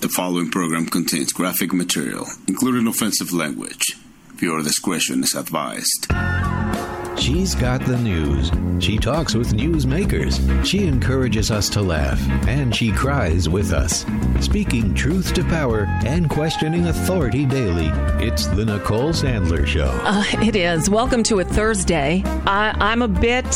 The following program contains graphic material, including offensive language. Viewer discretion is advised. She's got the news. She talks with newsmakers. She encourages us to laugh, and she cries with us. Speaking truth to power and questioning authority daily, it's the Nicole Sandler Show. It is. Welcome to a Thursday. I'm a bit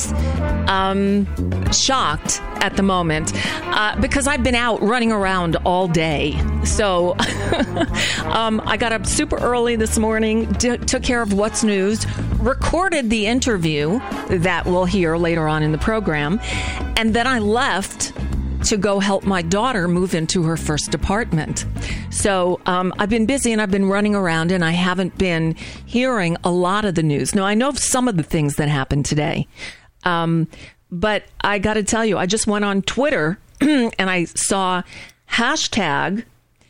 shocked at the moment because I've been out running around all day. So I got up super early this morning, took care of What's News, recorded the interview that we'll hear later on in the program, and then I left to go help my daughter move into her first apartment. So I've been busy and I've been running around and I haven't been hearing a lot of the news. Now, I know some of the things that happened today, but I got to tell you, I just went on Twitter and I saw hashtag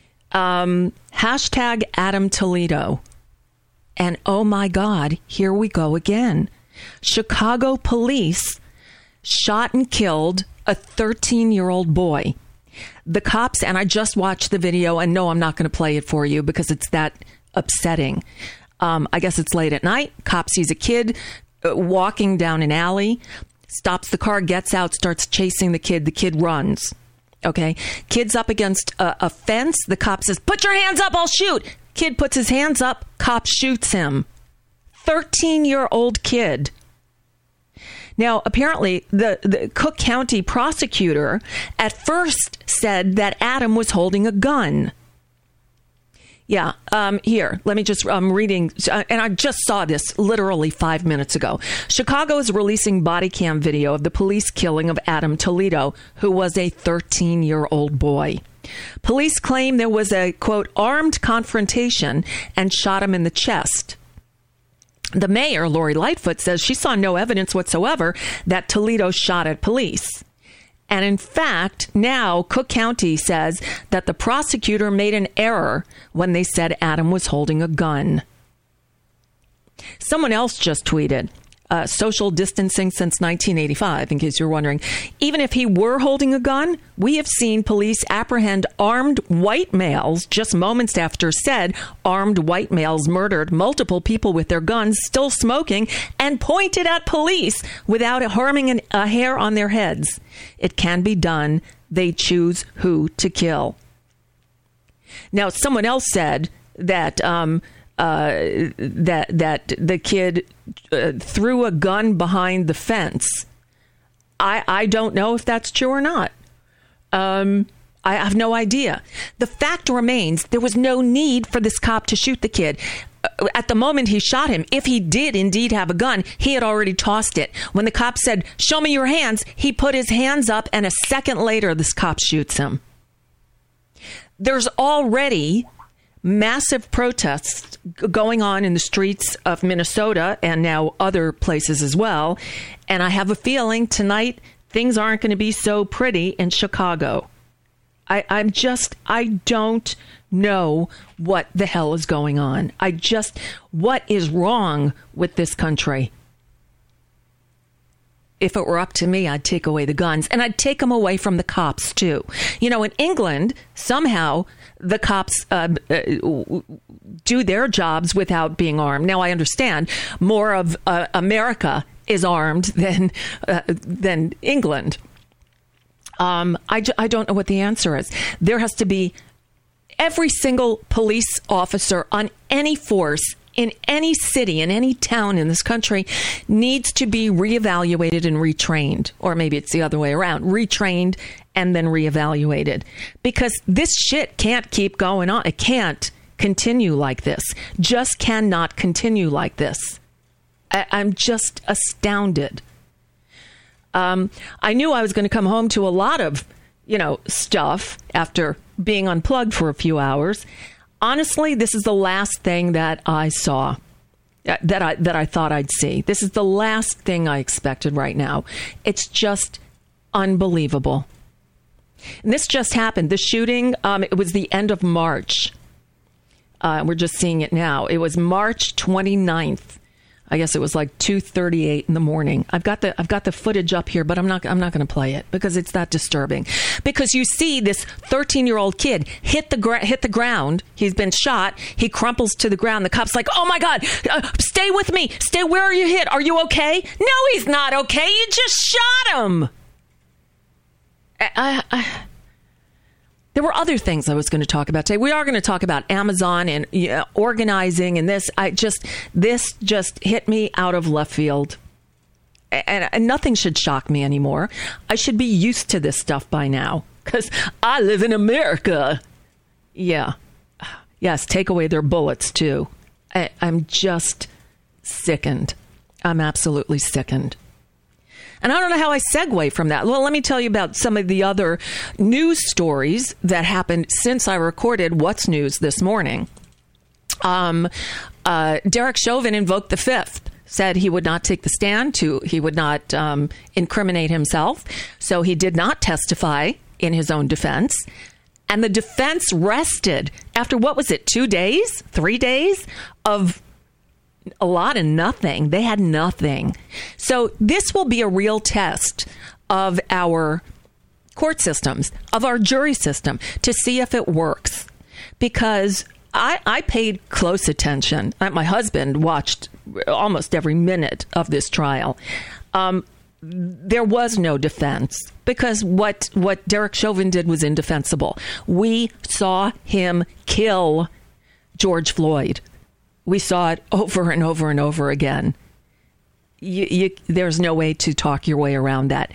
Adam Toledo. And oh my God, here we go again. Chicago police shot and killed a 13-year-old boy. The cops, and I just watched the video, and no, I'm not going to play it for you because it's that upsetting. I guess it's late at night. Cop sees a kid walking down an alley, stops the car, gets out, starts chasing the kid. The kid runs. Okay. Kid's up against a fence. The cop says, "Put your hands up, I'll shoot." Kid puts his hands up. Cop shoots him. 13-year-old kid. Now, apparently, the Cook County prosecutor at first said that Adam was holding a gun. Yeah, here, let me just, I'm reading, and I just saw this literally 5 minutes ago. Chicago is releasing body cam video of the police killing of Adam Toledo, who was a 13-year-old boy. Police claim there was a, quote, armed confrontation and shot him in the chest. The mayor, Lori Lightfoot, says she saw no evidence whatsoever that Toledo shot at police. And in fact, now Cook County says that the prosecutor made an error when they said Adam was holding a gun. Someone else just tweeted, social distancing since 1985, in case you're wondering. Even if he were holding a gun, we have seen police apprehend armed white males just moments after said armed white males murdered multiple people with their guns, still smoking, and pointed at police without harming a hair on their heads. It can be done. They choose who to kill. Now, someone else said that that the kid threw a gun behind the fence. I don't know if that's true or not. I have no idea. The fact remains there was no need for this cop to shoot the kid. At the moment he shot him, if he did indeed have a gun, he had already tossed it. When the cop said, "Show me your hands," he put his hands up, and a second later, this cop shoots him. There's already massive protests going on in the streets of Minnesota and now other places as well. And I have a feeling tonight things aren't going to be so pretty in Chicago. I don't know what the hell is going on. What is wrong with this country? If it were up to me, I'd take away the guns, and I'd take them away from the cops too. You know, in England, somehow the cops do their jobs without being armed. Now, I understand more of America is armed than England. I don't know what the answer is. There has to be every single police officer on any force in any city, in any town in this country needs to be reevaluated and retrained. Or maybe it's the other way around, retrained and then reevaluated. Because this shit can't keep going on. It can't continue like this. Just cannot continue like this. I'm just astounded. I knew I was going to come home to a lot of, stuff after being unplugged for a few hours. Honestly, this is the last thing that I saw, that I thought I'd see. This is the last thing I expected right now. It's just unbelievable. And this just happened. The shooting, it was the end of March. We're just seeing it now. It was March 29th. I guess it was like 2:38 in the morning. I've got the footage up here, but I'm not going to play it because it's that disturbing. Because you see this 13-year-old kid hit the ground. He's been shot. He crumples to the ground. The cop's like, "Oh my God, stay with me. Stay. Where are you hit? Are you okay?" No, he's not okay. You just shot him. There were other things I was going to talk about today. We are going to talk about Amazon and organizing and this. This just hit me out of left field. And nothing should shock me anymore. I should be used to this stuff by now because I live in America. Yeah. Yes, take away their bullets too. I'm just sickened. I'm absolutely sickened. And I don't know how I segue from that. Well, let me tell you about some of the other news stories that happened since I recorded What's News this morning. Derek Chauvin invoked the Fifth, said he would not take the stand, he would not incriminate himself. So he did not testify in his own defense. And the defense rested after, what was it, 2 days, 3 days of a lot of nothing. They had nothing. So this will be a real test of our court systems, of our jury system, to see if it works. Because I paid close attention. My husband watched almost every minute of this trial. There was no defense because what Derek Chauvin did was indefensible. We saw him kill George Floyd. We saw it over and over and over again. There's no way to talk your way around that.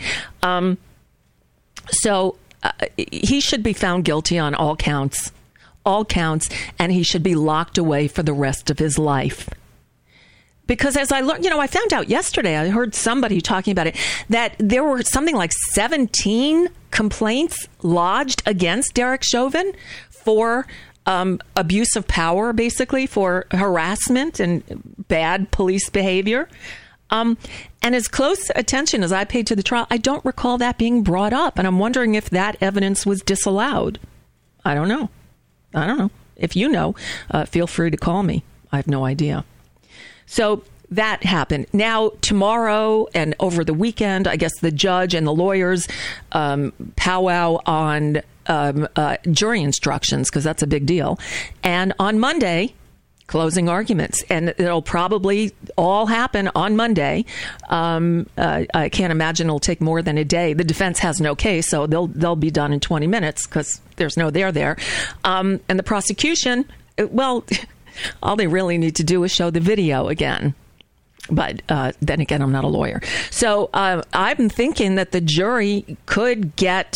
So he should be found guilty on all counts, and he should be locked away for the rest of his life. Because as I learned, I found out yesterday, I heard somebody talking about it, that there were something like 17 complaints lodged against Derek Chauvin for abuse of power, basically, for harassment and bad police behavior. And as close attention as I paid to the trial, I don't recall that being brought up. And I'm wondering if that evidence was disallowed. I don't know. If you know, feel free to call me. I have no idea. So that happened. Now, tomorrow and over the weekend, I guess the judge and the lawyers powwow on jury instructions, because that's a big deal. And on Monday, closing arguments. And it'll probably all happen on Monday. I can't imagine it'll take more than a day. The defense has no case, so they'll be done in 20 minutes because there's no there. And the prosecution, well, all they really need to do is show the video again. But then again, I'm not a lawyer. So I'm thinking that the jury could get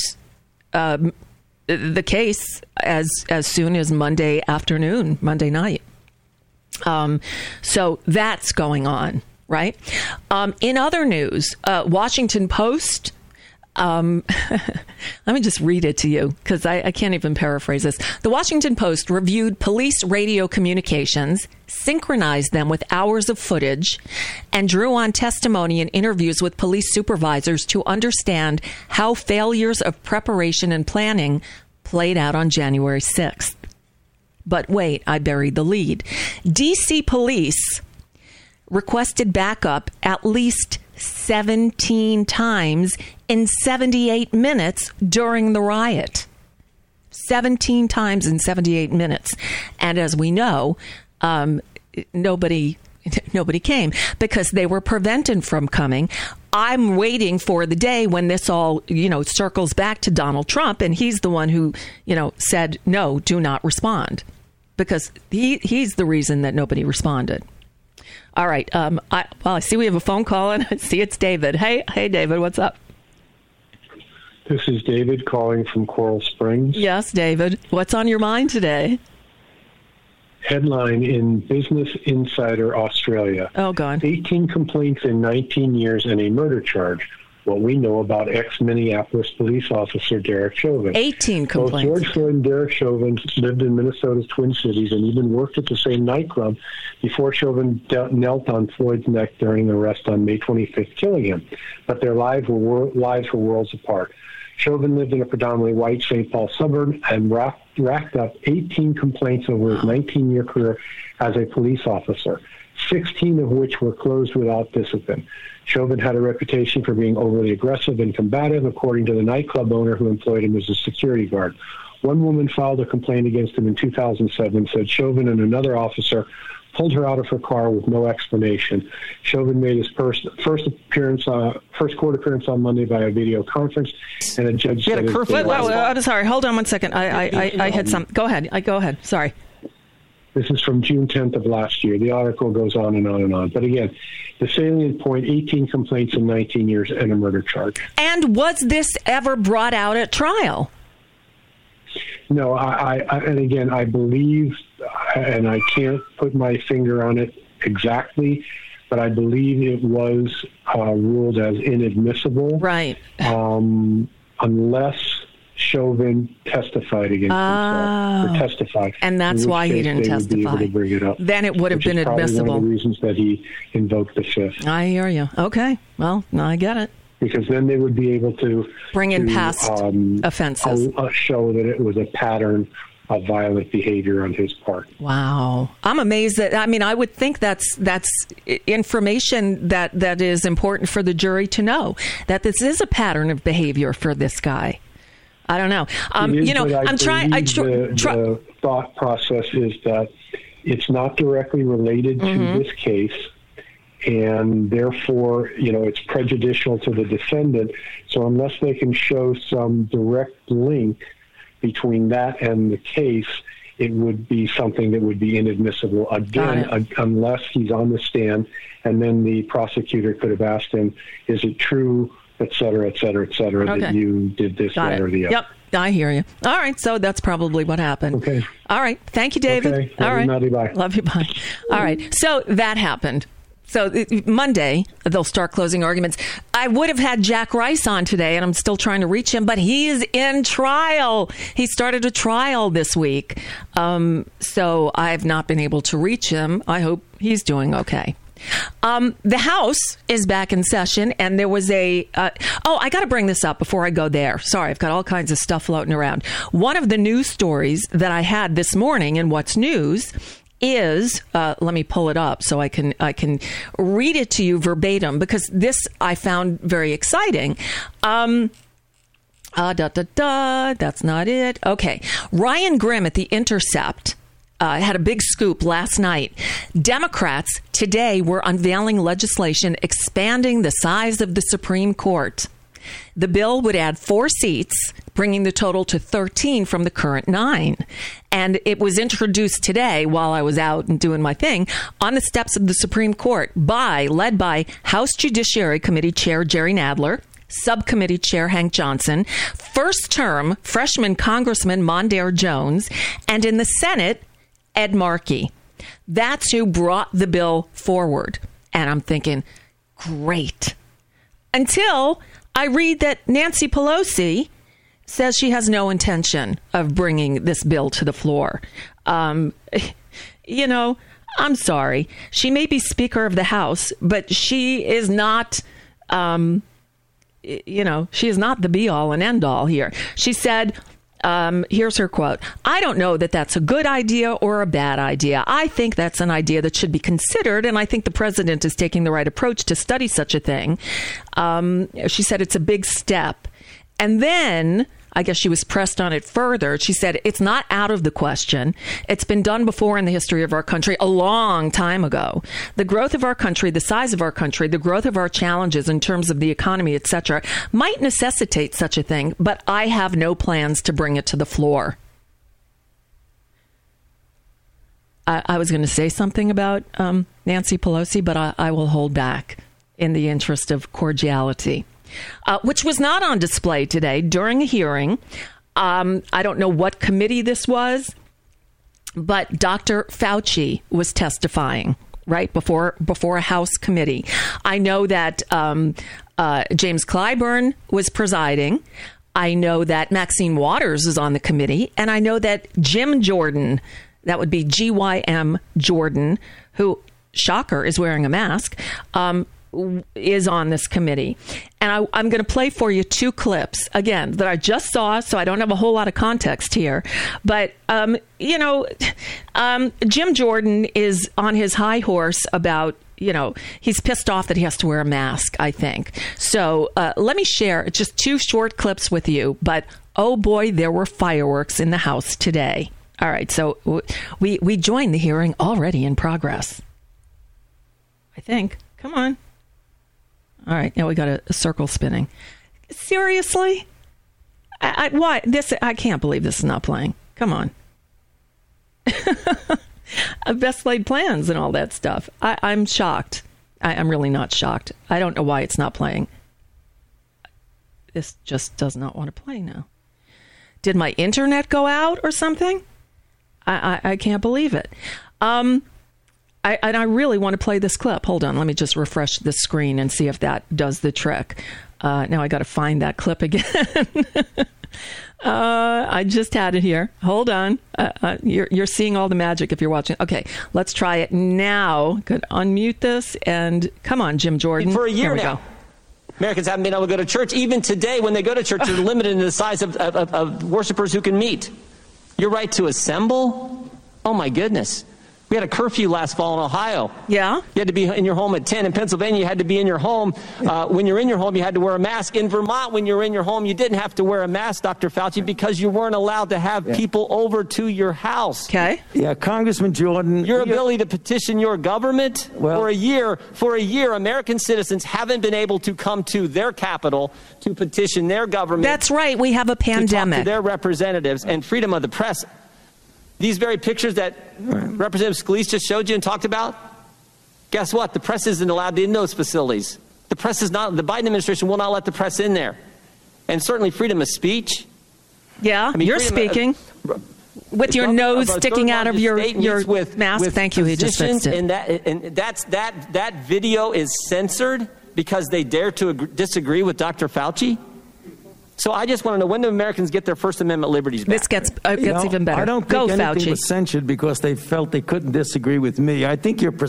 the case as soon as Monday afternoon, Monday night. So that's going on, right? In other news, Washington Post, let me just read it to you because I can't even paraphrase this. The Washington Post reviewed police radio communications, synchronized them with hours of footage, and drew on testimony and interviews with police supervisors to understand how failures of preparation and planning played out on January 6th. But wait, I buried the lead. D.C. police requested backup at least 17 times in 78 minutes during the riot. 17 times in 78 minutes. And as we know, nobody came because they were prevented from coming. I'm waiting for the day when this all, circles back to Donald Trump, and he's the one who, said, no, do not respond, because he's the reason that nobody responded. All right. I see we have a phone call, and I see it's David. Hey, David, what's up? This is David calling from Coral Springs. Yes, David. What's on your mind today? Headline in Business Insider Australia. Oh, God. 18 complaints in 19 years and a murder charge. What we know about ex-Minneapolis police officer Derek Chauvin. 18 complaints. Both George Floyd and Derek Chauvin lived in Minnesota's Twin Cities and even worked at the same nightclub before Chauvin knelt on Floyd's neck during the arrest on May 25th, killing him. But their lives were worlds apart. Chauvin lived in a predominantly white St. Paul suburb and racked up 18 complaints over his 19-year career as a police officer. 16 of which were closed without discipline. Chauvin had a reputation for being overly aggressive and combative, according to the nightclub owner who employed him as a security guard. One woman filed a complaint against him in 2007, said Chauvin and another officer pulled her out of her car with no explanation. Chauvin made his first court appearance on Monday by a video conference, and a judge said... I'm sorry, hold on one second. I had some... Go ahead. Go ahead. Sorry. This is from June 10th of last year. The article goes on and on and on. But again, the salient point, 18 complaints in 19 years and a murder charge. And was this ever brought out at trial? No, and again, I believe, and I can't put my finger on it exactly, but I believe it was ruled as inadmissible. Right. Unless Chauvin testified against himself, or testified. And that's why he didn't testify. Would be able to bring it up. Then it would have been admissible. One of the reasons that he invoked the Fifth. I hear you. Okay. Well, I get it. Because then they would be able to bring in past offenses. Show that it was a pattern of violent behavior on his part. Wow. I'm amazed that, I would think that's information that is important for the jury to know, that this is a pattern of behavior for this guy. I don't know. The thought process is that it's not directly related to this case, and therefore, it's prejudicial to the defendant. So unless they can show some direct link between that and the case, it would be something that would be inadmissible, again, unless he's on the stand, and then the prosecutor could have asked him, is it true, et cetera, that you did this, that, or the other. Yep, I hear you. All right, so that's probably what happened. Okay. All right, thank you, David. Okay. All right. Love you, bye. Love you, bye. All right, so that happened. So Monday, they'll start closing arguments. I would have had Jack Rice on today, and I'm still trying to reach him, but he is in trial. He started a trial this week. So I've not been able to reach him. I hope he's doing okay. The House is back in session, and there was I got to bring this up before I go there. Sorry, I've got all kinds of stuff floating around. One of the news stories that I had this morning in What's News is, let me pull it up so I can read it to you verbatim, because this I found very exciting. That's not it. Okay. Ryan Grimm at The Intercept had a big scoop last night. Democrats today were unveiling legislation expanding the size of the Supreme Court. The bill would add 4 seats, bringing the total to 13 from the current 9. And it was introduced today while I was out and doing my thing on the steps of the Supreme Court led by House Judiciary Committee Chair Jerry Nadler, Subcommittee Chair Hank Johnson, first-term freshman Congressman Mondaire Jones, and in the Senate, Ed Markey. That's who brought the bill forward. And I'm thinking, great. Until I read that Nancy Pelosi says she has no intention of bringing this bill to the floor. I'm sorry. She may be Speaker of the House, but she is not, she is not the be-all and end-all here. She said, here's her quote, "I don't know that that's a good idea or a bad idea. I think that's an idea that should be considered, and I think the president is taking the right approach to study such a thing." She said it's a big step. And then I guess she was pressed on it further. She said, it's not out of the question. It's been done before in the history of our country a long time ago. The growth of our country, the size of our country, the growth of our challenges in terms of the economy, etc., might necessitate such a thing, but I have no plans to bring it to the floor. I was going to say something about Nancy Pelosi, but I will hold back in the interest of cordiality. Which was not on display today during a hearing. I don't know what committee this was, but Dr. Fauci was testifying right before a House committee. I know that James Clyburn was presiding. I know that Maxine Waters is on the committee, and I know that Jim Jordan, that would be GYM Jordan, who, shocker, is wearing a mask, is on this committee. And I'm going to play for you 2 clips, again, that I just saw, so I don't have a whole lot of context here. But, Jim Jordan is on his high horse about, he's pissed off that he has to wear a mask, I think. So let me share just 2 short clips with you. But, oh boy, there were fireworks in the House today. All right, so we joined the hearing already in progress, I think. Come on. All right, now we got a circle spinning. Seriously? Why? I can't believe this is not playing. Come on. Best laid plans and all that stuff. I'm shocked. I'm really not shocked. I don't know why it's not playing. This just does not want to play now. Did my internet go out or something? I can't believe it. I really want to play this clip. Hold on. Let me just refresh the screen and see if that does the trick. Now I got to find that clip again. I just had it here. Hold on. You're seeing all the magic if you're watching. Okay, let's try it now. Could unmute this and come on, Jim Jordan. For a year now, go. Americans haven't been able to go to church. Even today, when they go to church, they're limited in the size of worshipers who can meet. Your right to assemble? Oh, my goodness. We had a curfew last fall in Ohio. Yeah. You had to be in your home at 10. In Pennsylvania, you had to be in your home. When you're in your home, you had to wear a mask. In Vermont, when you were in your home, you didn't have to wear a mask, Dr. Fauci, because you weren't allowed to have people over to your house. Okay. Yeah, Congressman Jordan. Your ability to petition your government for a year, American citizens haven't been able to come to their capital to petition their government. That's right. We have a pandemic. To talk to their representatives and freedom of the press. These very pictures that Representative Scalise just showed you and talked about, guess what? The press isn't allowed in those facilities. The press is not, the Biden administration will not let the press in there. And certainly freedom of speech. Yeah, you're speaking with your nose sticking out of your mask. Thank you, he just fixed it. And that video is censored because they dare to disagree with Dr. Fauci. So I just want to know, when do Americans get their First Amendment liberties back? This gets even better. I don't think anything was censored because they felt they couldn't disagree with me. I think you're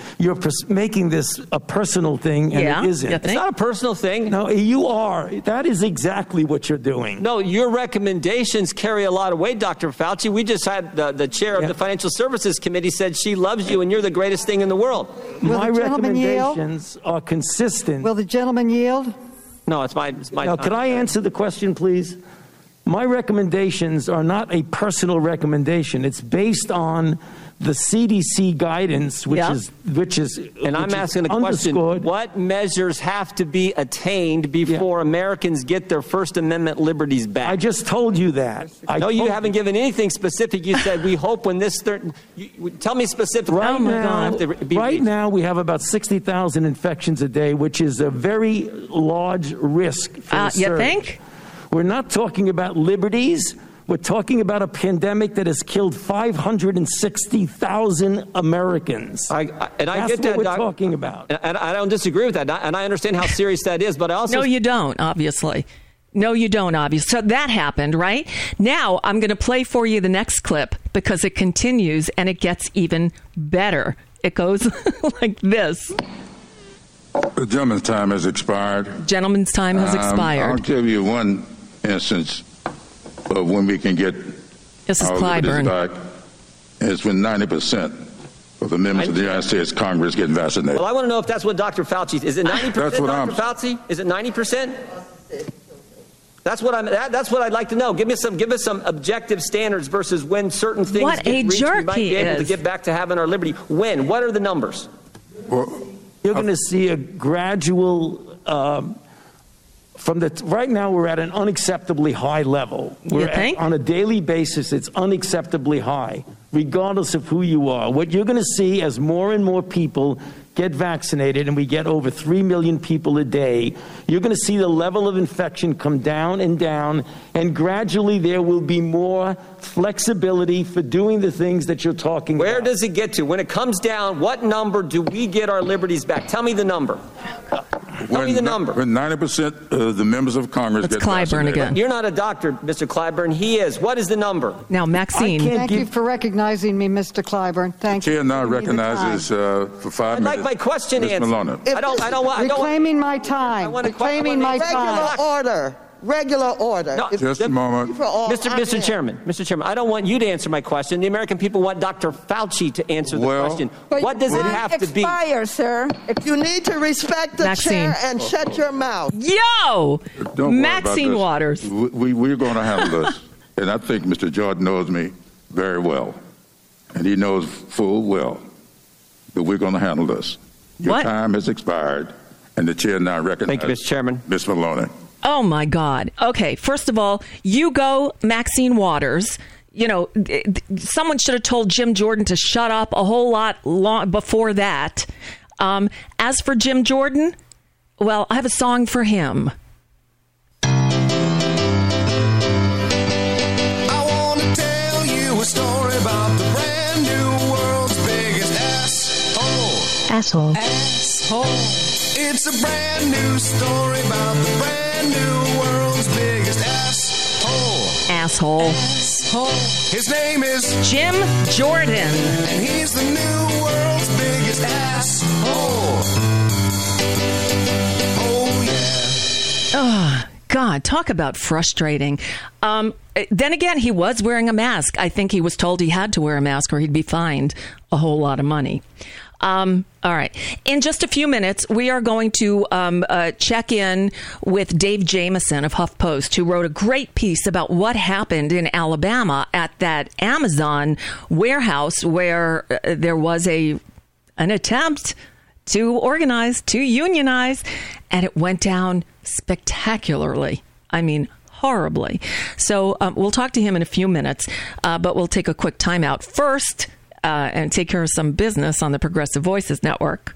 making this a personal thing, and it isn't. It's not a personal thing. No, you are. That is exactly what you're doing. No, your recommendations carry a lot of weight, Dr. Fauci. We just had the chair of the Financial Services Committee said she loves you and you're the greatest thing in the world. My recommendations are consistent. Will the gentleman yield? No, it's my now, could I answer the question, please? My recommendations are not a personal recommendation. It's based on the CDC guidance, which is and I'm asking the question, what measures have to be attained before Americans get their First Amendment liberties back? I just told you that. No, you haven't given anything specific. You said, we hope when this tell me specifically. Right now, we have about 60,000 infections a day, which is a very large risk for the surge. You think? We're not talking about liberties. We're talking about a pandemic that has killed 560,000 Americans. That's what we're talking about. And I don't disagree with that. And I understand how serious that is. But I also... No, you don't, obviously. No, you don't, obviously. So that happened, right? Now, I'm going to play for you the next clip because it continues and it gets even better. It goes like this. The gentleman's time has expired. Gentleman's time has expired. I'll give you one instance of when we can get this is Clyburn back. It's when 90% of the members of the United States Congress get vaccinated. Well, I want to know if that's what Dr. Fauci is. It 90%, Dr. Fauci? Is it 90%? That's what I'd like to know. Give us some objective standards versus when certain things what get reached, jerk we might be able to get back to having our liberty. When? What are the numbers? Well, you're going to see a gradual. Right now, we're at an unacceptably high level. On a daily basis, it's unacceptably high, regardless of who you are. What you're going to see as more and more people get vaccinated, and we get over 3 million people a day, you're going to see the level of infection come down, and gradually there will be more flexibility for doing the things that you're talking about. Where does it get to? When it comes down, what number do we get our liberties back? Tell me the number. Tell me the number. When 90% of the members of Congress That's get Clyburn vaccinated. again. You're not a doctor, Mr. Clyburn. He is. What is the number? Now, Maxine. Thank you for recognizing me, Mr. Clyburn. Thank you. The chair now recognizes for 5 I'd minutes. like my question Ms. answered. Maloney. I don't want. Reclaiming my time. Reclaiming my time. Regular order. No, Just a moment. Mr. Chairman, I don't want you to answer my question. The American people want Dr. Fauci to answer the question. What does it have to be? Sir. You need to respect the Maxine. chair and shut your mouth. Yo! Don't worry Maxine about Waters. this. We're going to handle this. And I think Mr. Jordan knows me very well. And he knows full well that we're going to handle this. Your time has expired, and the chair now recognizes. Thank you, Mr. Chairman. Ms. Maloney. Oh, my God. Okay, first of all, you go, Maxine Waters. You know, someone should have told Jim Jordan to shut up a whole lot long before that. As for Jim Jordan, well, I have a song for him. I want to tell you a story about the brand new world's biggest asshole. It's a brand new story about the brand new world's biggest Asshole. His name is Jim Jordan. And he's the new world's biggest asshole. Oh, yeah. Oh, God, talk about frustrating. Then again, he was wearing a mask. I think he was told he had to wear a mask or he'd be fined a whole lot of money. All right. In just a few minutes, we are going to check in with Dave Jamieson of HuffPost, who wrote a great piece about what happened in Alabama at that Amazon warehouse where there was an attempt to organize, to unionize, and it went down spectacularly. I mean, horribly. So we'll talk to him in a few minutes, but we'll take a quick timeout first. And take care of some business on the Progressive Voices Network.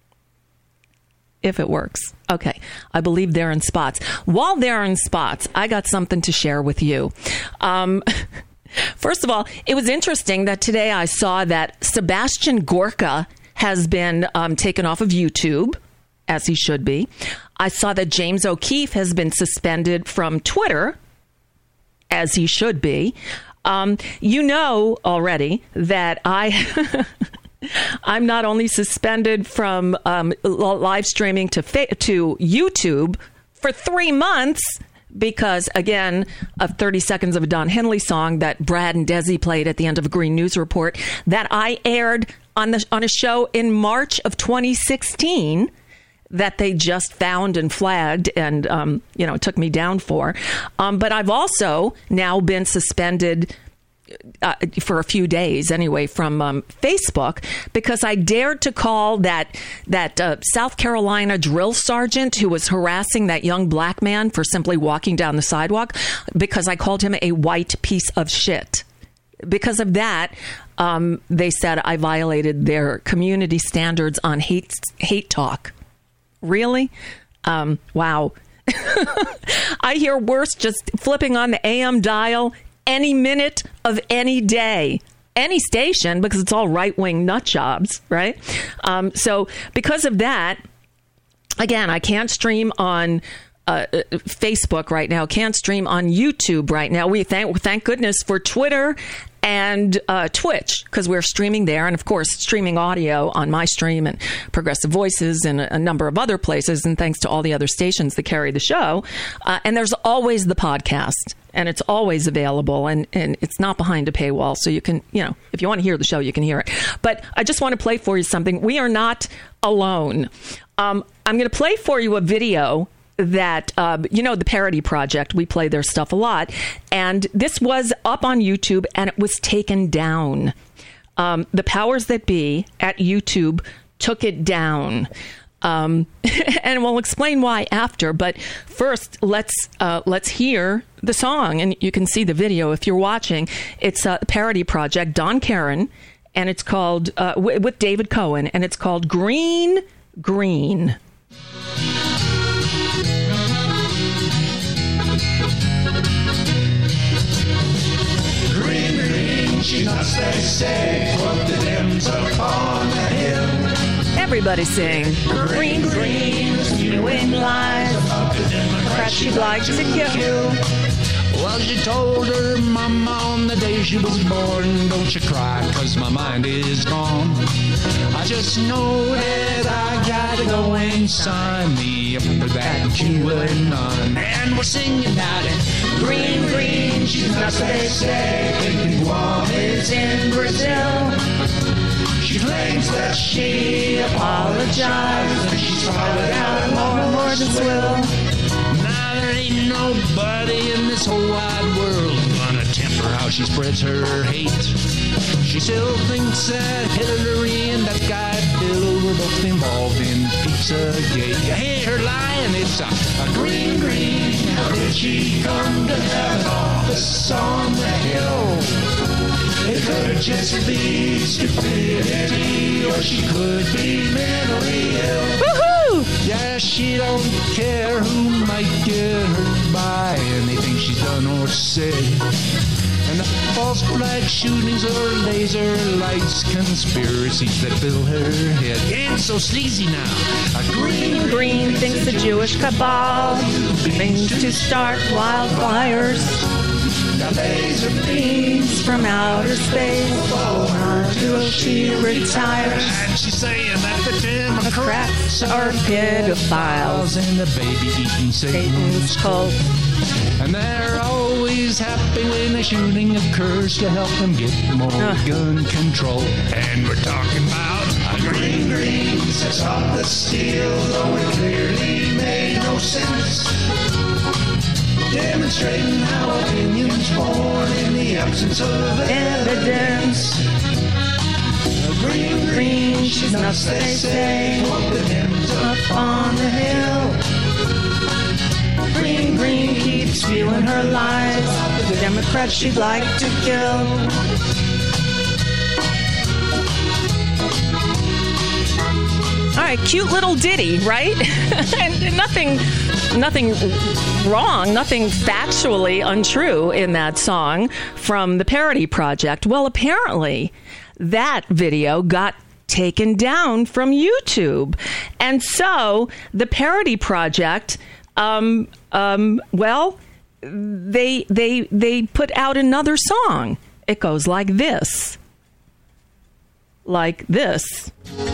If it works. Okay. I believe they're in spots. While they're in spots, I got something to share with you. First of all, it was interesting that today I saw that Sebastian Gorka has been taken off of YouTube, as he should be. I saw that James O'Keefe has been suspended from Twitter, as he should be. You know already that I'm not only suspended from live streaming to YouTube for 3 months because, again, of 30 seconds of a Don Henley song that Brad and Desi played at the end of a Green News Report that I aired on a show in March of 2016 that they just found and flagged and, took me down for. But I've also now been suspended for a few days anyway from Facebook because I dared to call that South Carolina drill sergeant who was harassing that young black man for simply walking down the sidewalk because I called him a white piece of shit. Because of that, they said I violated their community standards on hate talk. Really? Wow. I hear worse just flipping on the AM dial any minute of any day, any station, because it's all right-wing nut jobs, right? So because of that, again, I can't stream on Facebook right now, can't stream on YouTube right now. We thank goodness for Twitter and Twitch, because we're streaming there, and of course streaming audio on my stream and Progressive Voices and a number of other places, and thanks to all the other stations that carry the show. And there's always the podcast, and it's always available, and it's not behind a paywall, so you can, if you want to hear the show, you can hear it. But I just want to play for you something. We are not alone. I'm going to play for you a video that, the Parody Project, we play their stuff a lot. And this was up on YouTube and it was taken down. The powers that be at YouTube took it down. And we'll explain why after. But first, let's hear the song. And you can see the video if you're watching. It's a Parody Project, Don Karen, and it's called, with David Cohen, and it's called Green, Green. She must stay safe, put the Dems upon the hill. Everybody sing. Green, green, spewing lies. Democrats she'd like to kill. Well, she told her mama on the day she was born, don't you cry, 'cause my mind is gone. I just know that I gotta go and sign me up for that QAnon. And we're singing about it. Green, green, she's not they say. Thinking Guam is in Brazil. She claims that she apologized and she's followed out more than will. Now there ain't nobody in this whole wide world gonna temper how she spreads her hate. She still thinks that Hillary and that guy Bill were both involved in Pizzagate. You hear her lying, it's a green, green. How did she come to have an office on the hill? It could just be stupidity, or she could be mentally ill. Woohoo! Yeah, she don't care who might get hurt by anything she's done or said. And the false flag shootings or laser lights conspiracies that fill her head. It's so sleazy now. A green, green thinks the Jewish cabal means to start wildfires. Now laser beams from outer space until she retires. And she's saying that the Democrats are pedophiles and the baby-eating Satan's cult. And they're always happy when the shooting occurs to help them get more gun control. And we're talking about a green, green sets off the steel, though it clearly made no sense. Demonstrating how opinions born in the absence of evidence. Green, green, she's nuts, they say. Walk the Dems up on the hill. Green, green keeps spewing her lies. The Democrats she'd like to kill. All right, cute little ditty, right? And nothing wrong, nothing factually untrue in that song from the Parody Project. Well, apparently that video got taken down from YouTube. And so the Parody Project, well, they put out another song. It goes like this. Like this.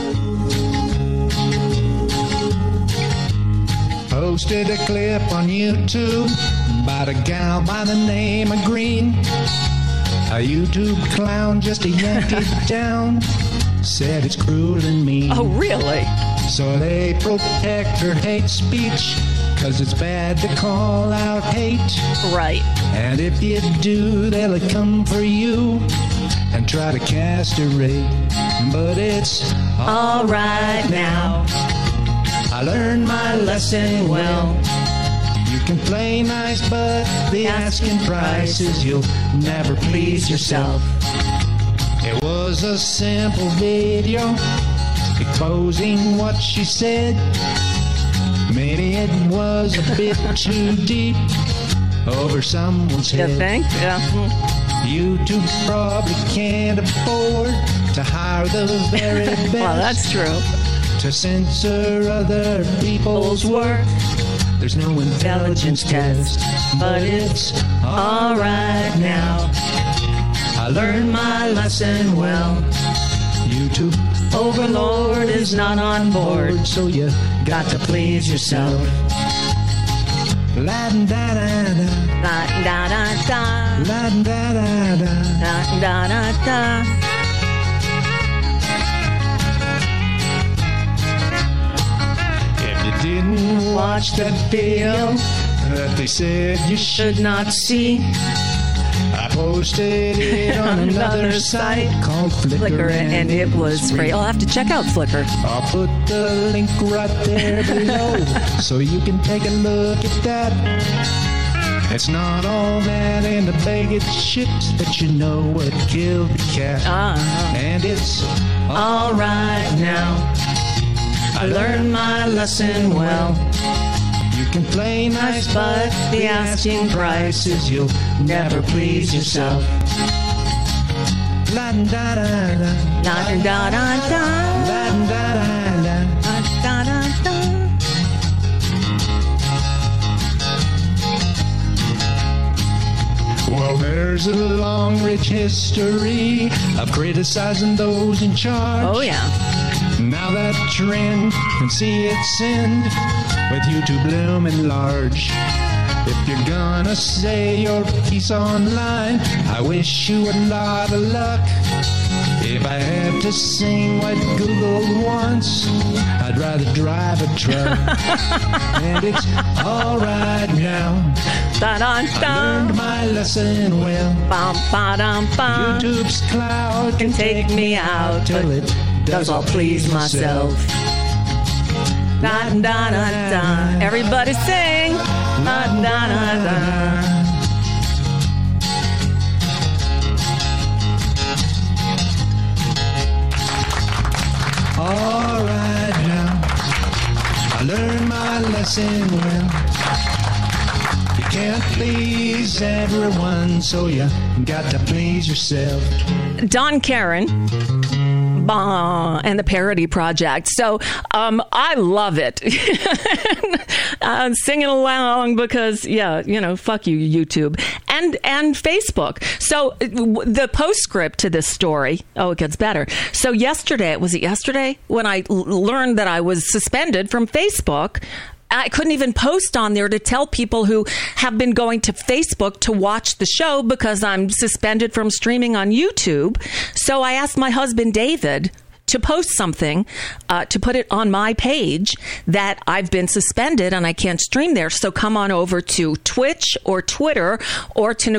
Posted a clip on YouTube about a gal by the name of Green. A YouTube clown just yanked it down. Said it's cruel and mean. Oh, really? So they protect her hate speech, 'cause it's bad to call out hate. Right. And if you do, they'll come for you and try to castrate. But it's all right now. I learned my lesson well. You can play nice, but the asking price is you'll never please yourself. It was a simple video exposing what she said. Maybe it was a bit too deep over someone's head. You think? Yeah. YouTube probably can't afford to hire the very best. Well, that's true. To censor other people's work. There's no intelligence test, but it's all right now. I learned my lesson well. YouTube overlord is not on board, so you got to please yourself. La da da da, la da da da, la da da da, la da da da. Didn't watch that video that they said you should not see. I posted it on another site called Flickr, and it was free. I'll have to check out Flickr. I'll put the link right there below so you can take a look at that. It's not all that and the bigot shit, but you know what killed the cat. And it's all right now. I learned my lesson well. You can play nice, but the asking price is you'll never please yourself. La da da da, la da da da, la da da da. There's a long, rich history of criticizing those in charge. Oh, yeah. Now that trend can see its end with YouTube looming large. If you're gonna say your piece online, I wish you a lot of luck. If I have to sing what Google wants, I'd rather drive a truck. And it's alright now. I learned my lesson well. YouTube's cloud can take me out till it does all please myself. Da, da, da, da. Everybody sing. Da, da, da, da. All right now, I learned my lesson well. You can't please everyone, so you got to please yourself. Don Karen and the Parody Project. So I love it. I'm singing along because, fuck you, YouTube and Facebook. So the postscript to this story, it gets better. So yesterday, was it yesterday when I learned that I was suspended from Facebook? I couldn't even post on there to tell people who have been going to Facebook to watch the show because I'm suspended from streaming on YouTube. So I asked my husband, David, to post something, to put it on my page that I've been suspended and I can't stream there. So come on over to Twitch or Twitter or to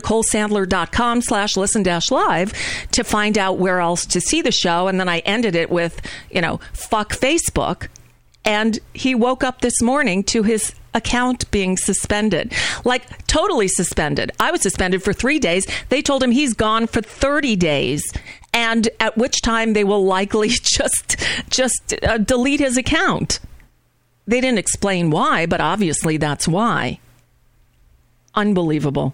NicoleSandler.com/listen-live to find out where else to see the show. And then I ended it with, fuck Facebook. And he woke up this morning to his account being suspended, like totally suspended. I was suspended for 3 days. They told him he's gone for 30 days. And at which time they will likely just delete his account. They didn't explain why, but obviously that's why. Unbelievable.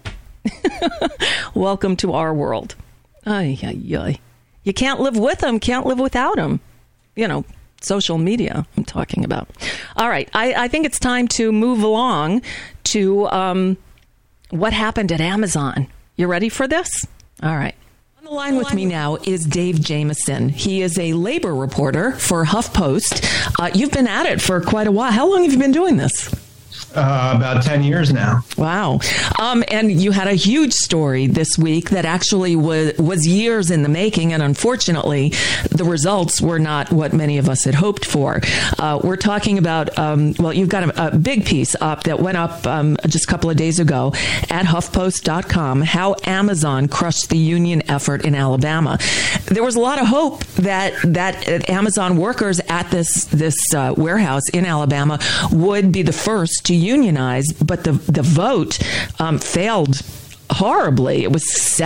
Welcome to our world. Ay, ay, ay. You can't live with them, can't live without them. Social media I'm talking about. All right. I think it's time to move along to what happened at Amazon. You ready for this? All right. On the line with me now is Dave Jamieson. He is a labor reporter for HuffPost. You've been at it for quite a while. How long have you been doing this? About 10 years now. Wow. And you had a huge story this week that actually was years in the making. And unfortunately, the results were not what many of us had hoped for. We're talking about, you've got a big piece up that went up just a couple of days ago at HuffPost.com, how Amazon crushed the union effort in Alabama. There was a lot of hope that Amazon workers at this warehouse in Alabama would be the first to unionize, but the vote failed horribly. It was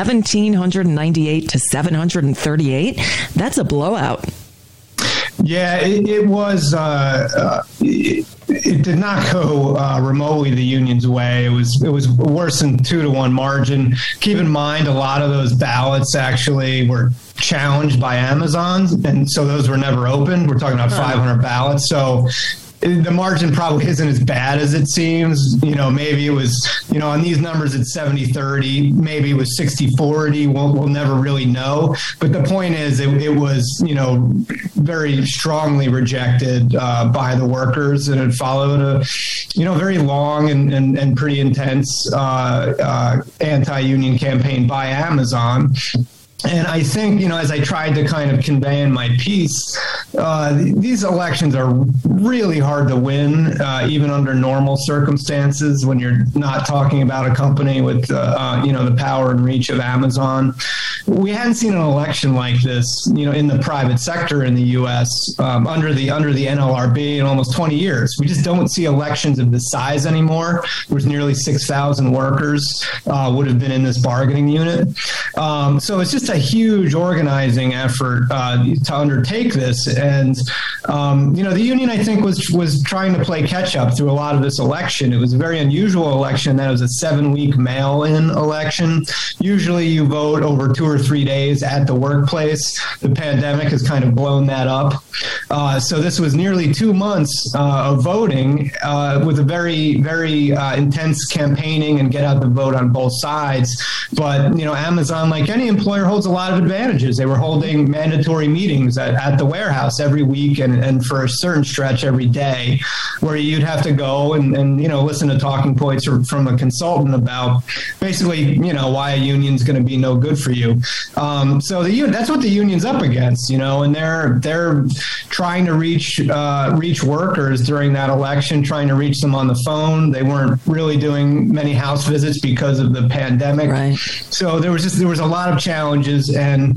1,798 to 738. That's a blowout. Yeah, it was. It did not go remotely the union's way. It was worse than 2-1 margin. Keep in mind, a lot of those ballots actually were challenged by Amazon, and so those were never opened. We're talking about 500 ballots. So the margin probably isn't as bad as it seems. Maybe it was, on these numbers it's 70-30, maybe it was 60-40. We'll never really know. But the point is it was, very strongly rejected by the workers, and it followed a, very long and pretty intense anti-union campaign by Amazon. And I think, as I tried to kind of convey in my piece, these elections are really hard to win, even under normal circumstances, when you're not talking about a company with, the power and reach of Amazon. We hadn't seen an election like this, in the private sector in the U.S. Under the NLRB in almost 20 years. We just don't see elections of this size anymore. There was nearly 6,000 workers would have been in this bargaining unit. So it's just a huge organizing effort to undertake this. And, the union, I think, was trying to play catch up through a lot of this election. It was a very unusual election. That was a 7-week mail-in election. Usually you vote over 2 or 3 days at the workplace. The pandemic has kind of blown that up. So this was nearly 2 months of voting with a very, very intense campaigning and get out the vote on both sides. But, Amazon, like any employer, holds a lot of advantages. They were holding mandatory meetings at the warehouse every week and for a certain stretch every day, where you'd have to go and listen to talking points from a consultant about basically, why a union's going to be no good for you. So that's what the union's up against, and they're trying to reach workers during that election, trying to reach them on the phone. They weren't really doing many house visits because of the pandemic. Right. So there was a lot of challenges, and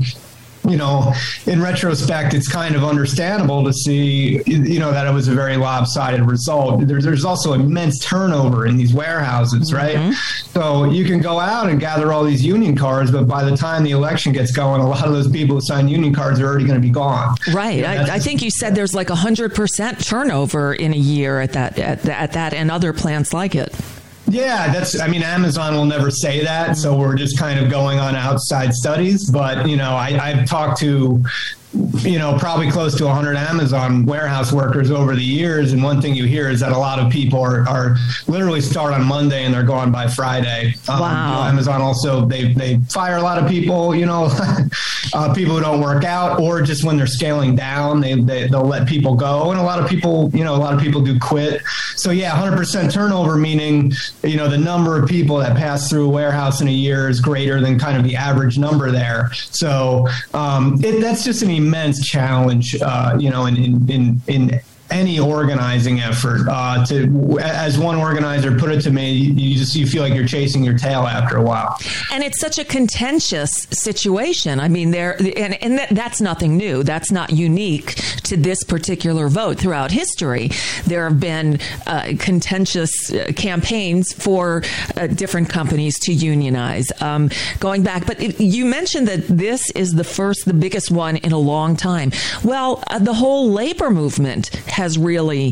in retrospect, it's kind of understandable to see, that it was a very lopsided result. There's also immense turnover in these warehouses, right? So you can go out and gather all these union cards, but by the time the election gets going, a lot of those people who sign union cards are already going to be gone. Right. I think you said there's like 100% turnover in a year at that and other plants like it. Yeah, Amazon will never say that, so we're just kind of going on outside studies. But, I've talked to, probably close to 100 Amazon warehouse workers over the years. And one thing you hear is that a lot of people are literally start on Monday and they're gone by Friday. Wow. Amazon also, they fire a lot of people, people who don't work out, or just when they're scaling down, they'll let people go. And a lot of people do quit. So yeah, 100% turnover, meaning, the number of people that pass through a warehouse in a year is greater than kind of the average number there. So that's just an immense challenge, in any organizing effort. As one organizer put it to me, you feel like you're chasing your tail after a while. And it's such a contentious situation. I mean, that's nothing new. That's not unique to this particular vote. Throughout history, there have been contentious campaigns for different companies to unionize. Going back, but you mentioned that this is the biggest one in a long time. Well, the whole labor movement has really,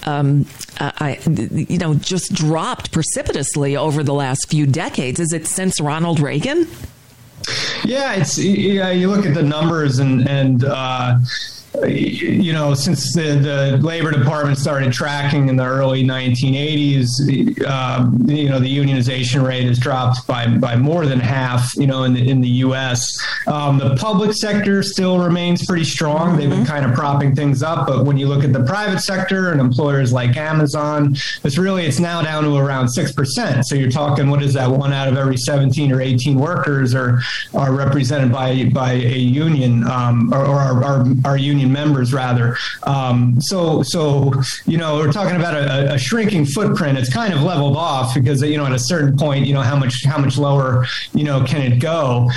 just dropped precipitously over the last few decades. Is it since Ronald Reagan? Yeah, you look at the numbers and since the Labor Department started tracking in the early 1980s, the unionization rate has dropped by more than half, in the U.S. The public sector still remains pretty strong. They've been kind of propping things up. But when you look at the private sector and employers like Amazon, it's now down to around 6%. So you're talking, what is that? 1 out of every 17 or 18 workers are represented by a union, or our union members rather. So we're talking about a shrinking footprint. It's kind of leveled off because, at a certain point, how much lower, can it go?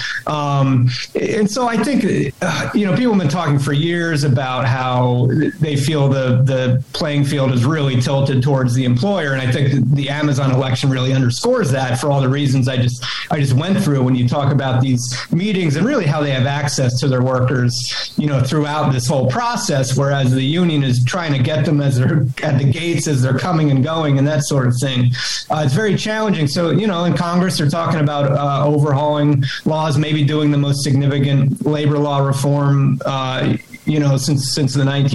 And so I think, people have been talking for years about how they feel the playing field is really tilted towards the employer. And I think the Amazon election really underscores that for all the reasons I just went through when you talk about these meetings and really how they have access to their workers, throughout this whole process, whereas the union is trying to get them as they're at the gates, as they're coming and going and that sort of thing. It's very challenging. So, in Congress, they're talking about overhauling laws, maybe doing the most significant labor law reform, since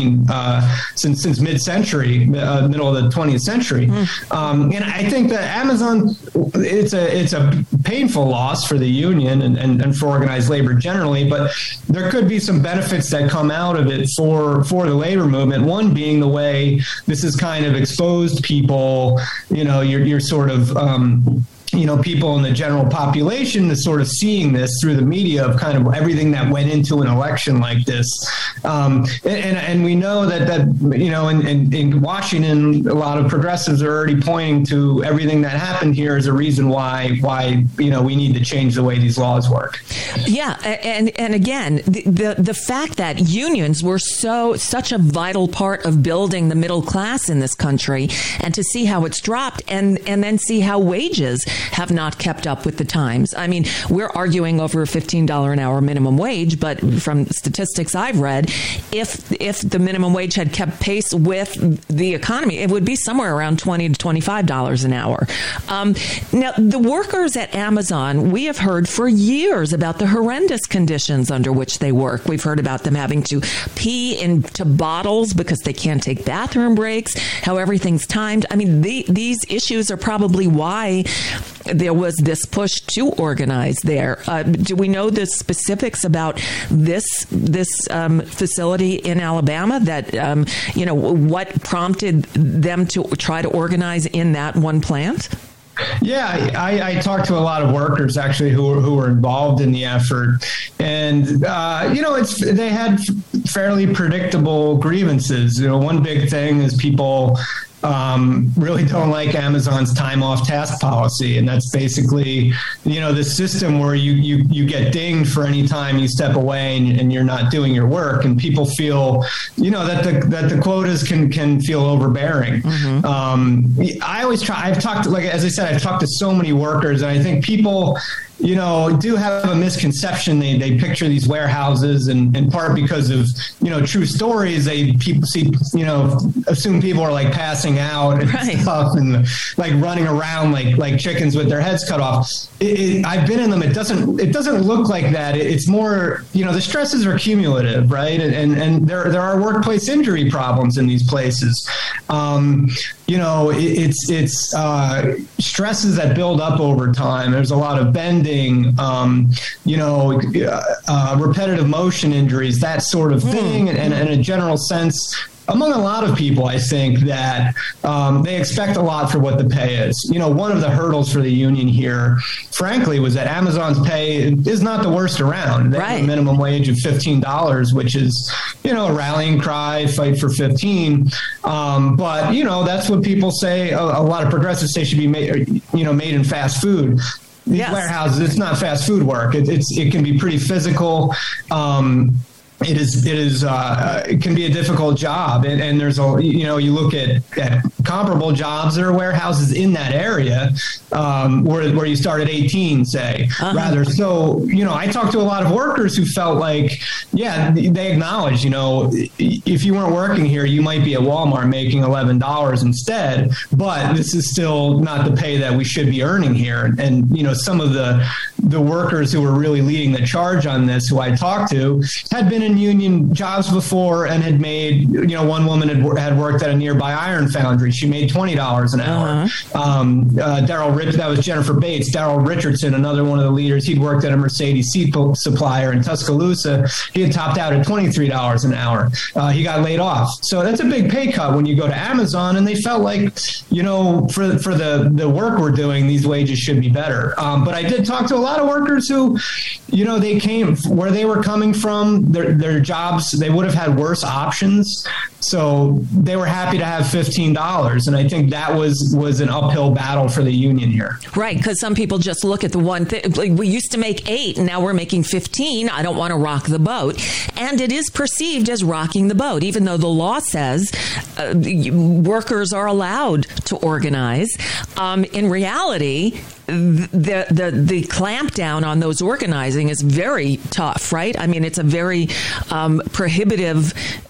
mid-century, middle of the 20th century. And I think that Amazon, it's a painful loss for the union and for organized labor generally, but there could be some benefits that come out of it for the labor movement. One being the way this has kind of exposed people, you're sort of, people in the general population is sort of seeing this through the media of kind of everything that went into an election like this. And we know that in Washington, a lot of progressives are already pointing to everything that happened here as a reason why we need to change the way these laws work. Yeah. And again, the fact that unions were such a vital part of building the middle class in this country, and to see how it's dropped and then see how wages have not kept up with the times. I mean, we're arguing over a $15 an hour minimum wage, but from statistics I've read, if the minimum wage had kept pace with the economy, it would be somewhere around $20 to $25 an hour. Now, the workers at Amazon, we have heard for years about the horrendous conditions under which they work. We've heard about them having to pee into bottles because they can't take bathroom breaks, how everything's timed. I mean, these issues are probably why there was this push to organize there. Do we know the specifics about this facility in Alabama that, what prompted them to try to organize in that one plant? Yeah, I talked to a lot of workers actually who were involved in the effort, and they had fairly predictable grievances. One big thing is people really don't like Amazon's time off task policy. And that's basically, the system where you get dinged for any time you step away and you're not doing your work. And people feel, that the quotas can feel overbearing. Mm-hmm. I've talked to so many workers, and I think people, do have a misconception. They picture these warehouses, and in part because of, true stories, assume people are like passing out and stuff and like running around like chickens with their heads cut off. I've been in them. It doesn't look like that. It's more, the stresses are cumulative, right? And there are workplace injury problems in these places. It's stresses that build up over time. There's a lot of bending, repetitive motion injuries, that sort of thing. And in a general sense, among a lot of people, I think that they expect a lot for what the pay is. One of the hurdles for the union here, frankly, was that Amazon's pay is not the worst around. They have a minimum wage of $15, which is, a rallying cry, fight for 15. But, that's what people say. A lot of progressives say should be made in fast food. These warehouses, it's not fast food work. It can be pretty physical. It can be a difficult job, and there's you look at comparable jobs. There are warehouses in that area where you start at 18, say, rather. So I talked to a lot of workers who felt like, they acknowledge, if you weren't working here, you might be at Walmart making $11 instead, but this is still not the pay that we should be earning here. And some of the workers who were really leading the charge on this, who I talked to, had been in union jobs before and had made, one woman had worked at a nearby iron foundry. She made $20 an hour. That was Jennifer Bates. Daryl Richardson, another one of the leaders, he'd worked at a Mercedes seat supplier in Tuscaloosa. He had topped out at $23 an hour. He got laid off. So that's a big pay cut when you go to Amazon, and they felt like, for the work we're doing, these wages should be better. But I did talk to a lot of workers who, they came where they were coming from, their jobs, they would have had worse options. So they were happy to have $15. And I think that was an uphill battle for the union here. Right. Because some people just look at the one thing. Like, we used to make 8 and now we're making 15. I don't want to rock the boat. And it is perceived as rocking the boat, even though the law says workers are allowed to organize. In reality, the clampdown on those organizing is very tough, right? I mean, it's a very prohibitive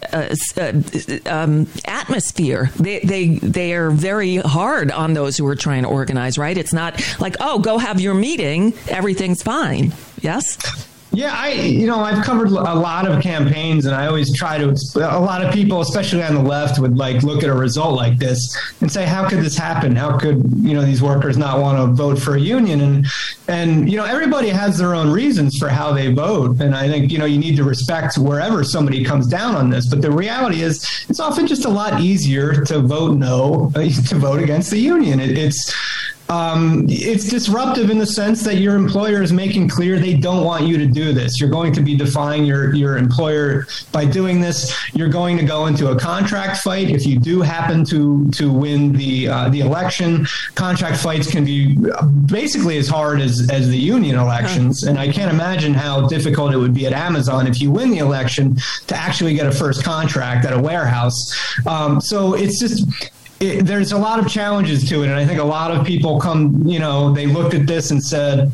atmosphere. They are very hard on those who are trying to organize, right? It's not like, go have your meeting, everything's fine. Yes? Yeah, I've covered a lot of campaigns, and I always try to, a lot of people, especially on the left, would look at a result like this and say, how could this happen? How could, these workers not want to vote for a union? And everybody has their own reasons for how they vote. And I think, you need to respect wherever somebody comes down on this. But the reality is it's often just a lot easier to vote no, to vote against the union. It's disruptive in the sense that your employer is making clear they don't want you to do this. You're going to be defying your employer by doing this. You're going to go into a contract fight. If you do happen to win the election, contract fights can be basically as hard as the union elections. And I can't imagine how difficult it would be at Amazon if you win the election to actually get a first contract at a warehouse. So it's just... there's a lot of challenges to it. And I think a lot of people they looked at this and said,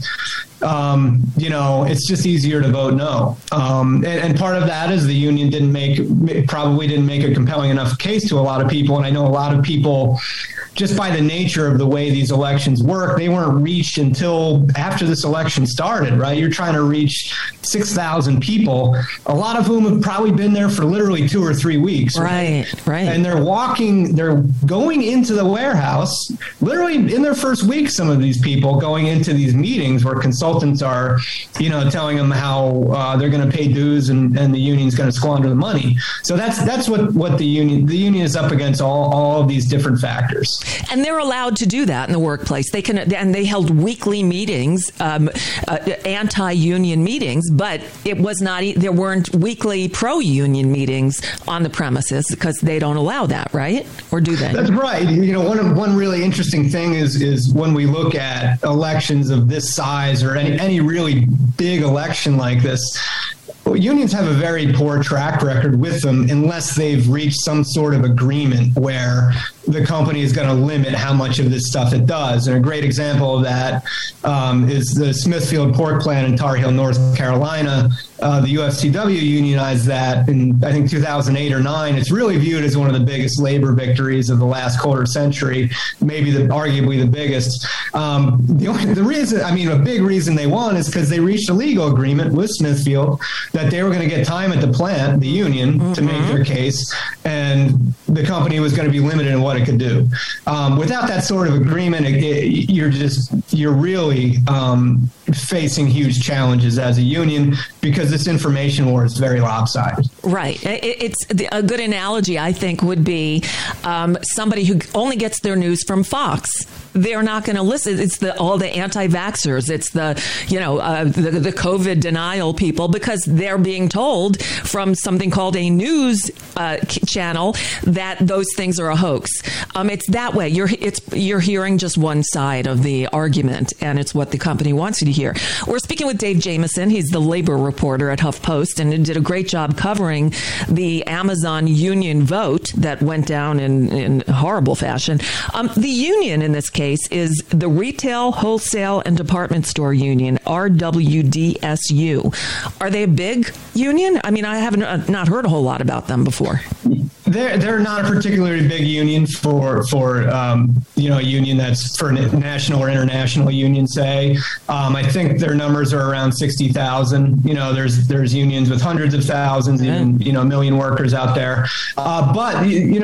it's just easier to vote no. And part of that is the union probably didn't make a compelling enough case to a lot of people. And I know a lot of people, just by the nature of the way these elections work, they weren't reached until after this election started, right? You're trying to reach 6,000 people, a lot of whom have probably been there for literally 2 or 3 weeks. Right. And they're going into the warehouse, literally in their first week, some of these people going into these meetings where consultants are, telling them how they're going to pay dues and the union's going to squander the money. So that's what the union is up against, all of these different factors. And they're allowed to do that in the workplace. They held weekly meetings, anti-union meetings, but there weren't weekly pro-union meetings on the premises because they don't allow that, right? Or do they? That's right. One really interesting thing is when we look at elections of this size or any really big election like this, unions have a very poor track record with them unless they've reached some sort of agreement where the company is going to limit how much of this stuff it does. And a great example of that is the Smithfield pork plant in Tar Heel, North Carolina. The UFCW unionized that in, I think, 2008 or 9. It's really viewed as one of the biggest labor victories of the last quarter century, maybe arguably the biggest. A big reason they won is because they reached a legal agreement with Smithfield that they were going to get time at the plant, the union, to make their case, and the company was going to be limited in what it could do. Without that sort of agreement, you're really facing huge challenges as a union because this information war is very lopsided. Right. It's a good analogy, I think, would be somebody who only gets their news from Fox. They're not going to listen. It's all the anti-vaxxers. It's the COVID denial people, because they're being told from something called a news channel that those things are a hoax. It's that way. You're hearing just one side of the argument, and it's what the company wants you to hear. We're speaking with Dave Jamieson. He's the labor reporter at HuffPost, and did a great job covering the Amazon union vote that went down in horrible fashion. The union in this case is the Retail, Wholesale, and Department Store Union, RWDSU. Are they a big union? I mean, I haven't not heard a whole lot about them before. They're not a particularly big union for a union that's for national or international union, say. I think their numbers are around 60,000. There's unions with hundreds of thousands, even a million workers out there. But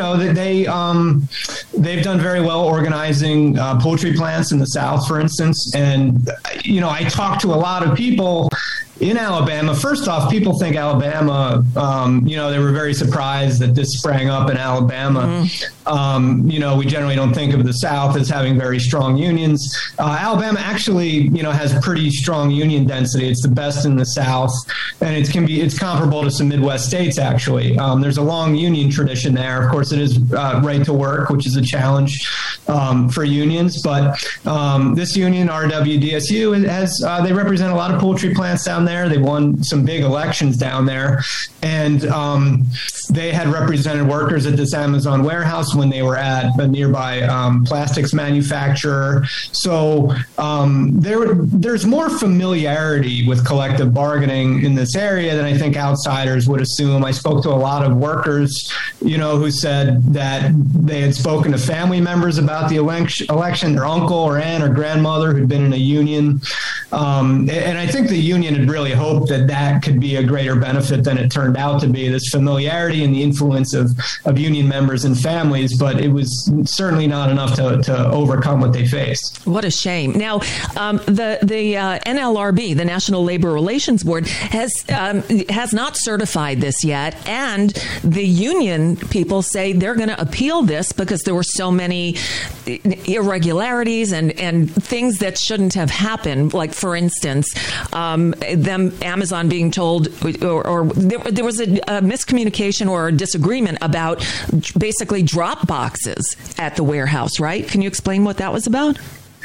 they've done very well organizing poultry plants in the South, for instance. And I talked to a lot of people in Alabama. First off, people think Alabama, they were very surprised that this sprang up in Alabama. We generally don't think of the South as having very strong unions. Alabama actually, has pretty strong union density. It's the best in the South, and it's comparable to some Midwest states, actually. There's a long union tradition there. Of course, it is right to work, which is a challenge for unions. But this union, RWDSU, they represent a lot of poultry plants down there. They won some big elections down there, and they had represented workers at this Amazon warehouse when they were at a nearby plastics manufacturer. So there's more familiarity with collective bargaining in this area than I think outsiders would assume. I spoke to a lot of workers, who said that they had spoken to family members about the election, their uncle or aunt or grandmother who'd been in a union. And I think the union had really hoped that could be a greater benefit than it turned out to be, this familiarity and the influence of union members and families, but it was certainly not enough to overcome what they faced. What a shame. Now, the NLRB, the National Labor Relations Board, has not certified this yet, and the union people say they're going to appeal this because there were so many irregularities and things that shouldn't have happened. Like, for instance, Amazon being told, or there was a miscommunication or a disagreement about basically drop boxes at the warehouse, right? Can you explain what that was about?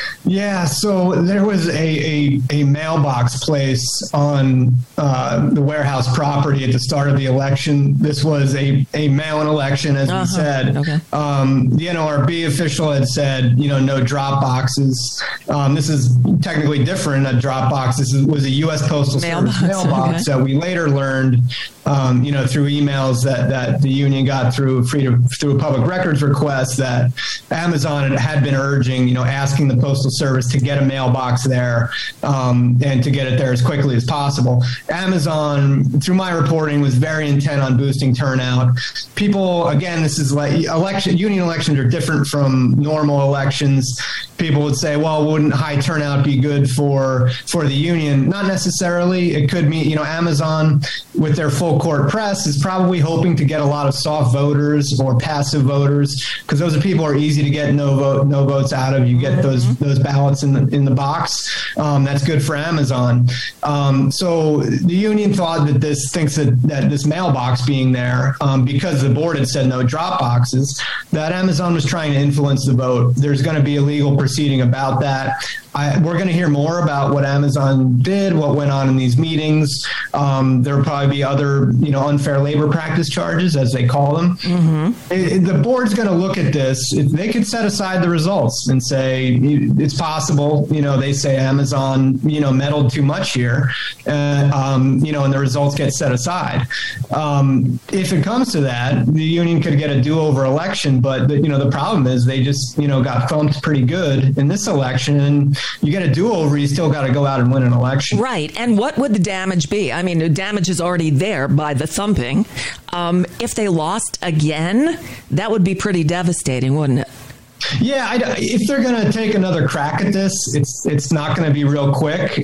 Yeah, so there was a mailbox place on the warehouse property at the start of the election. This was a mail-in election, as we said. Okay. The NLRB official had said, no drop boxes. This is technically different. A drop box. This was a U.S. Postal Service mailbox that we later learned, through emails that the union got through a public records request, that Amazon had been urging, asking the Postal Service to get a mailbox there and to get it there as quickly as possible. Amazon, through my reporting, was very intent on boosting turnout. People, again, this is like union elections are different from normal elections. People would say, well, wouldn't high turnout be good for the union? Not necessarily. It could mean, Amazon, with their full court press, is probably hoping to get a lot of soft voters or passive voters, because those are people who are easy to get no votes out of. You get those ballots in the box. That's good for Amazon. So the union thought that that this mailbox being there, because the board had said no drop boxes, that Amazon was trying to influence the vote. There's going to be a legal proceeding about that. We're going to hear more about what Amazon did, what went on in these meetings. There will probably be other, unfair labor practice charges, as they call them. The board's going to look at this. They could set aside the results and say it's possible. They say Amazon, meddled too much here, and the results get set aside. If it comes to that, the union could get a do-over election. But the problem is they just got thumped pretty good in this election, and you get a do-over, you still got to go out and win an election. Right. And what would the damage be? I mean, the damage is already there by the thumping. If they lost again, that would be pretty devastating, wouldn't it? Yeah, if they're going to take another crack at this, it's not going to be real quick.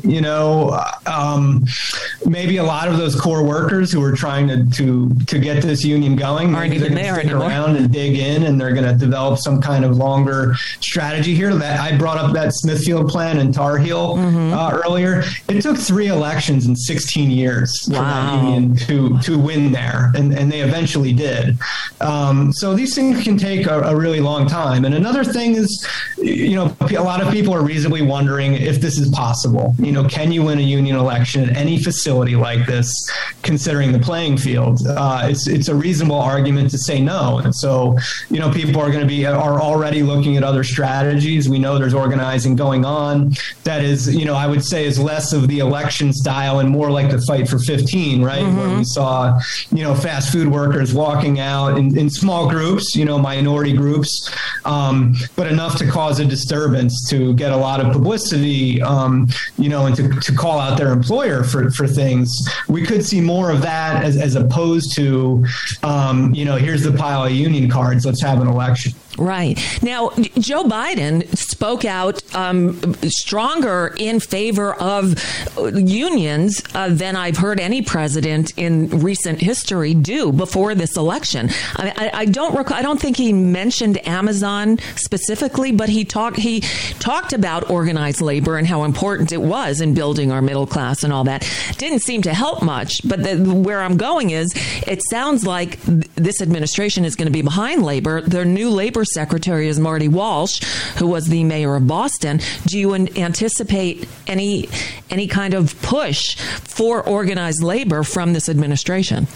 Maybe a lot of those core workers who are trying to get this union going, maybe they're going to stick around and dig in, and they're going to develop some kind of longer strategy here. That I brought up that Smithfield plan and Tar Heel earlier. It took 3 elections in 16 years for that union to win there, and they eventually did. So these things can take a really long time. And another thing is, a lot of people are reasonably wondering if this is possible. Can you win a union election at any facility like this, considering the playing field? It's a reasonable argument to say no. And so, people are already looking at other strategies. We know there's organizing going on that is, I would say is less of the election style and more like the Fight for 15, right? Where we saw, fast food workers walking out in small groups, minority groups, but enough to cause a disturbance, to get a lot of publicity, and to call out their employer for things. We could see more of that as opposed to, here's the pile of union cards, let's have an election. Right. Now, Joe Biden spoke out stronger in favor of unions than I've heard any president in recent history do before this election. I don't think he mentioned Amazon specifically, but he talked about organized labor and how important it was in building our middle class and all that. Didn't seem to help much. But where I'm going is, it sounds like this administration is going to be behind labor. Their new labor secretary is Marty Walsh, who was the mayor of Boston. Do you anticipate any kind of push for organized labor from this administration?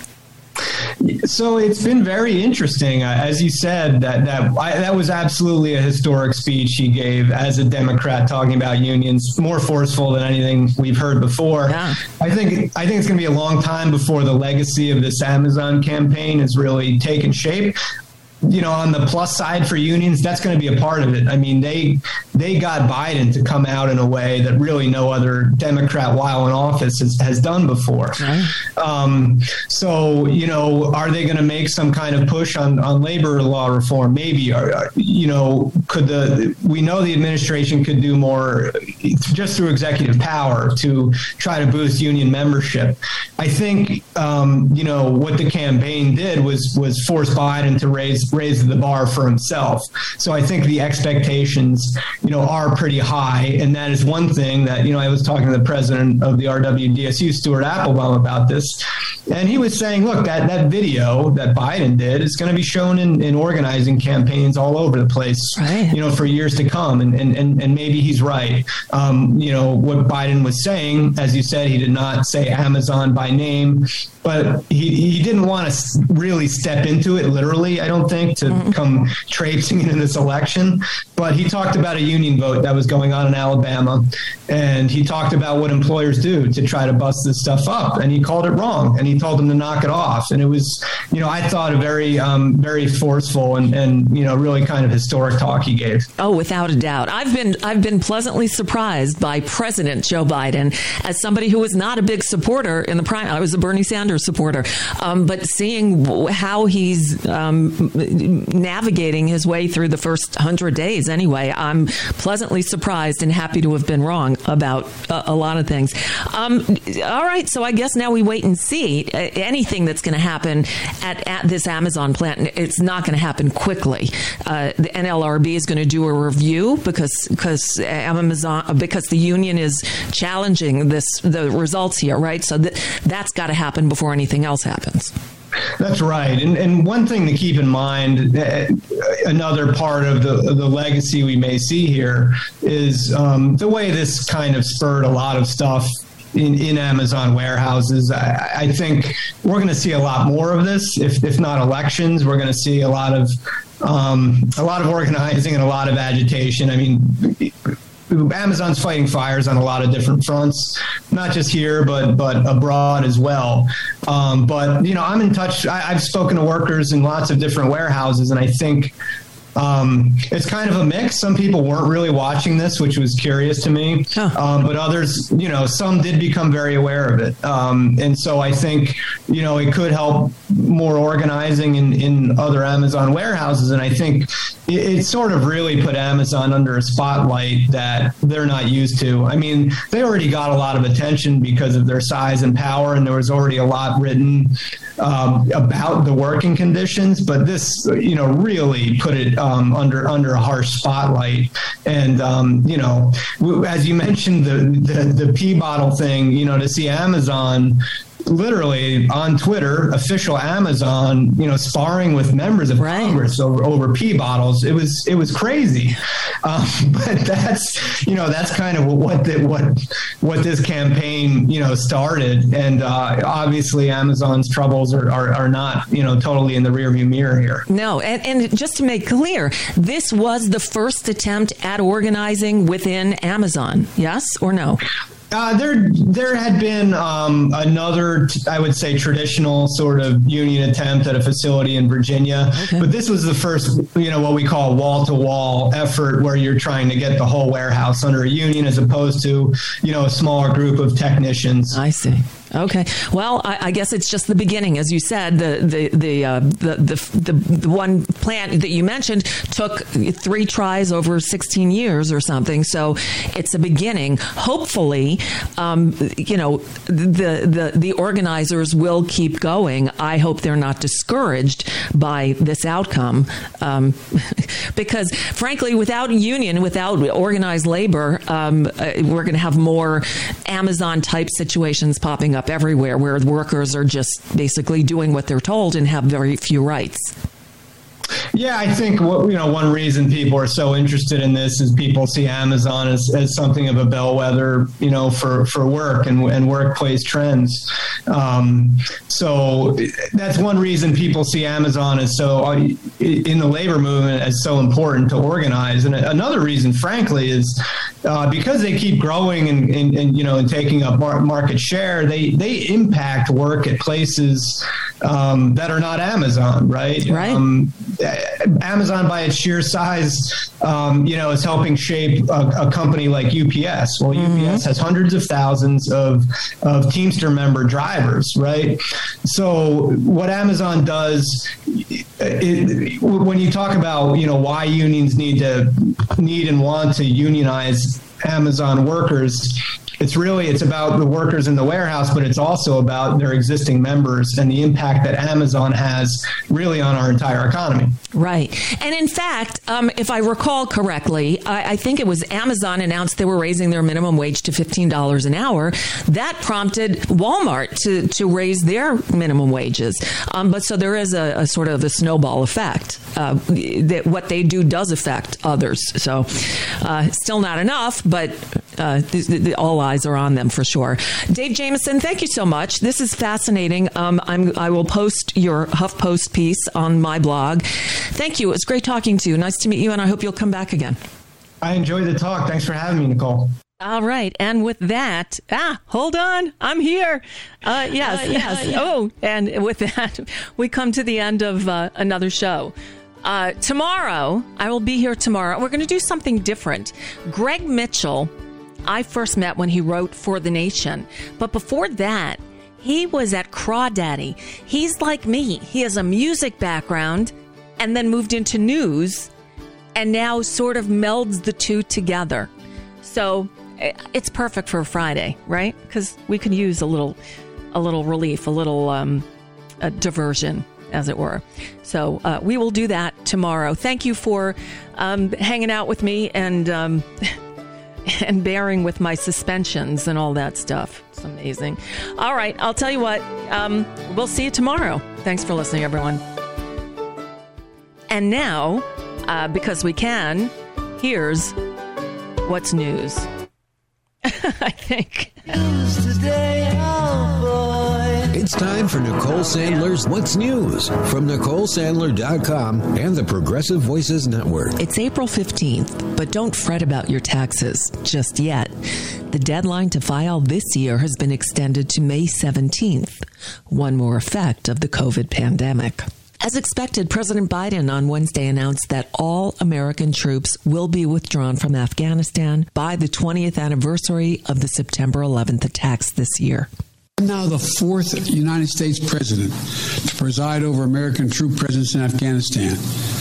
So it's been very interesting. As you said, that was absolutely a historic speech he gave as a Democrat, talking about unions, more forceful than anything we've heard before. Yeah. I think it's going to be a long time before the legacy of this Amazon campaign has really taken shape. On the plus side for unions, that's going to be a part of it. I mean, they got Biden to come out in a way that really no other Democrat while in office has done before. Right. So, are they going to make some kind of push on labor law reform? Maybe. We know the administration could do more just through executive power to try to boost union membership. I think, what the campaign did was force Biden to raise raises the bar for himself. So I think the expectations, are pretty high. And that is one thing that, I was talking to the president of the RWDSU, Stuart Applebaum, about this. And he was saying, look, that video that Biden did is going to be shown in organizing campaigns all over the place, right, for years to come. And maybe he's right. What Biden was saying, as you said, he did not say Amazon by name, but he didn't want to really step into it literally, I don't think, to come traipsing into this election. But he talked about a union vote that was going on in Alabama, and he talked about what employers do to try to bust this stuff up, and he called it wrong, and he told them to knock it off. And it was, I thought a very, very forceful and really kind of historic talk he gave. Oh, without a doubt. I've been pleasantly surprised by President Joe Biden as somebody who was not a big supporter in the primary. I was a Bernie Sanders supporter, but seeing how he's navigating his way through the first 100 days anyway, I'm pleasantly surprised and happy to have been wrong about a lot of things. All right, so I guess now we wait and see. Anything that's going to happen at this Amazon plant, it's not going to happen quickly. The NLRB is going to do a review because Amazon, because the union is challenging the results here, right? So that's got to happen before anything else happens. That's right. And one thing to keep in mind, another part of the legacy we may see here is the way this kind of spurred a lot of stuff in Amazon warehouses. I think we're going to see a lot more of this. If not elections, we're going to see a lot of organizing and a lot of agitation. I mean, Amazon's fighting fires on a lot of different fronts, not just here, but abroad as well. But, I'm in touch. I've spoken to workers in lots of different warehouses, and I think it's kind of a mix. Some people weren't really watching this, which was curious to me. But others, some did become very aware of it. And so I think, it could help more organizing in other Amazon warehouses. And I think it sort of really put Amazon under a spotlight that they're not used to. I mean, they already got a lot of attention because of their size and power, and there was already a lot written about the working conditions, but this, really put it under a harsh spotlight. And, as you mentioned, the pee bottle thing, to see Amazon literally on Twitter, official Amazon, sparring with members of Congress over pee bottles. It was crazy. But that's kind of what this campaign, started. And obviously Amazon's troubles are not, totally in the rearview mirror here. No. And just to make clear, this was the first attempt at organizing within Amazon. Yes or no? There had been another, I would say, traditional sort of union attempt at a facility in Virginia. Okay. But this was the first, what we call wall-to-wall effort, where you're trying to get the whole warehouse under a union as opposed to, a smaller group of technicians. I see. Okay. Well, I guess it's just the beginning. As you said, the one plant that you mentioned took 3 tries over 16 years or something. So it's a beginning. Hopefully, the organizers will keep going. I hope they're not discouraged by this outcome, because frankly, without a union, without organized labor, we're going to have more Amazon-type situations popping up everywhere, where workers are just basically doing what they're told and have very few rights. Yeah, I think one reason people are so interested in this is people see Amazon as something of a bellwether, for work and workplace trends. So that's one reason people see Amazon as so in the labor movement as so important to organize. And another reason, frankly, is because they keep growing and taking up market share. They impact work at places that are not Amazon, right? Right. Amazon, by its sheer size, is helping shape a company like UPS. Well, UPS has hundreds of thousands of Teamster member drivers, right? So what Amazon does, when you talk about, why unions need and want to unionize Amazon workers, it's about the workers in the warehouse, but it's also about their existing members and the impact that Amazon has really on our entire economy. Right. And in fact, if I recall correctly, I think it was Amazon announced they were raising their minimum wage to $15 an hour. That prompted Walmart to raise their minimum wages. But so there is a sort of a snowball effect. That what they do does affect others. So still not enough, but all eyes are on them for sure. Dave Jamieson, thank you so much. This is fascinating. I will post your HuffPost piece on my blog. Thank you. It was great talking to you. Nice to meet you, and I hope you'll come back again. I enjoyed the talk. Thanks for having me, Nicole. All right. And with that, hold on. I'm here. Yes. Oh, and with that, we come to the end of another show. Tomorrow, I will be here tomorrow. We're going to do something different. Greg Mitchell, I first met when he wrote For the Nation. But before that, he was at Crawdaddy. He's like me. He has a music background and then moved into news and now sort of melds the two together. So it's perfect for a Friday, right? Because we can use a little relief, a little diversion, as it were. So we will do that tomorrow. Thank you for hanging out with me and bearing with my suspensions and all that stuff. It's amazing. All right, I'll tell you what. We'll see you tomorrow. Thanks for listening, everyone. And now, because we can, here's what's news. I think. It's time for Nicole Sandler's What's News from NicoleSandler.com and the Progressive Voices Network. It's April 15th, but don't fret about your taxes just yet. The deadline to file this year has been extended to May 17th, one more effect of the COVID pandemic. As expected, President Biden on Wednesday announced that all American troops will be withdrawn from Afghanistan by the 20th anniversary of the September 11th attacks this year. I'm now the fourth United States president to preside over American troop presence in Afghanistan.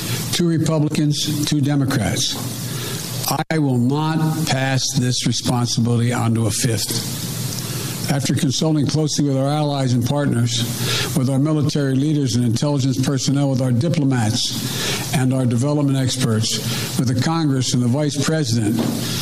2 Republicans, 2 Democrats. I will not pass this responsibility on to a fifth. After consulting closely with our allies and partners, with our military leaders and intelligence personnel, with our diplomats and our development experts, with the Congress and the Vice President,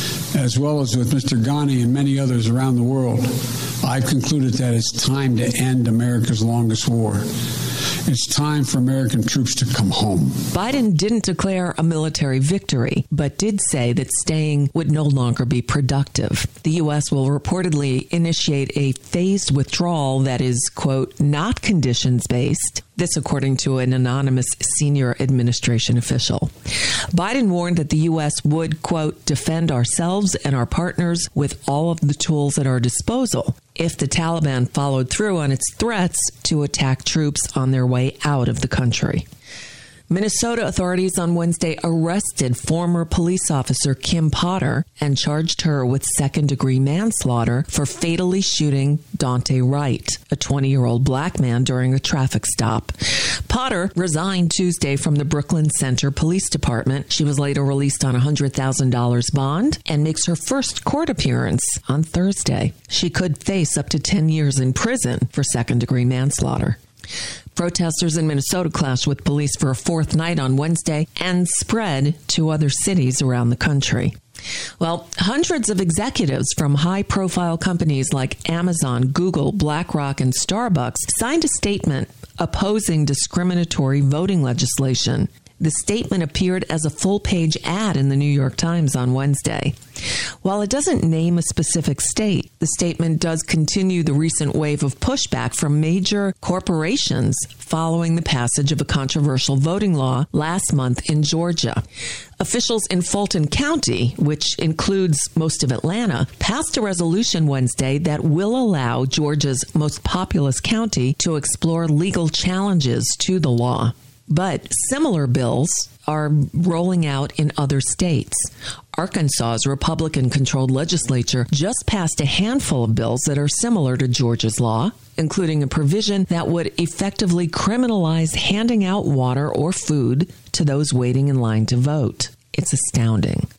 as well as with Mr. Ghani and many others around the world, I've concluded that it's time to end America's longest war. It's time for American troops to come home. Biden didn't declare a military victory, but did say that staying would no longer be productive. The U.S. will reportedly initiate a phased withdrawal that is, quote, not conditions-based. This according to an anonymous senior administration official. Biden warned that the U.S. would, quote, defend ourselves and our partners with all of the tools at our disposal if the Taliban followed through on its threats to attack troops on their way out of the country. Minnesota authorities on Wednesday arrested former police officer Kim Potter and charged her with second-degree manslaughter for fatally shooting Daunte Wright, a 20-year-old black man, during a traffic stop. Potter resigned Tuesday from the Brooklyn Center Police Department. She was later released on a $100,000 bond and makes her first court appearance on Thursday. She could face up to 10 years in prison for second-degree manslaughter. Protesters in Minnesota clashed with police for a fourth night on Wednesday and spread to other cities around the country. Well, hundreds of executives from high-profile companies like Amazon, Google, BlackRock, and Starbucks signed a statement opposing discriminatory voting legislation. The statement appeared as a full-page ad in the New York Times on Wednesday. While it doesn't name a specific state, the statement does continue the recent wave of pushback from major corporations following the passage of a controversial voting law last month in Georgia. Officials in Fulton County, which includes most of Atlanta, passed a resolution Wednesday that will allow Georgia's most populous county to explore legal challenges to the law. But similar bills are rolling out in other states. Arkansas's Republican-controlled legislature just passed a handful of bills that are similar to Georgia's law, including a provision that would effectively criminalize handing out water or food to those waiting in line to vote. It's astounding.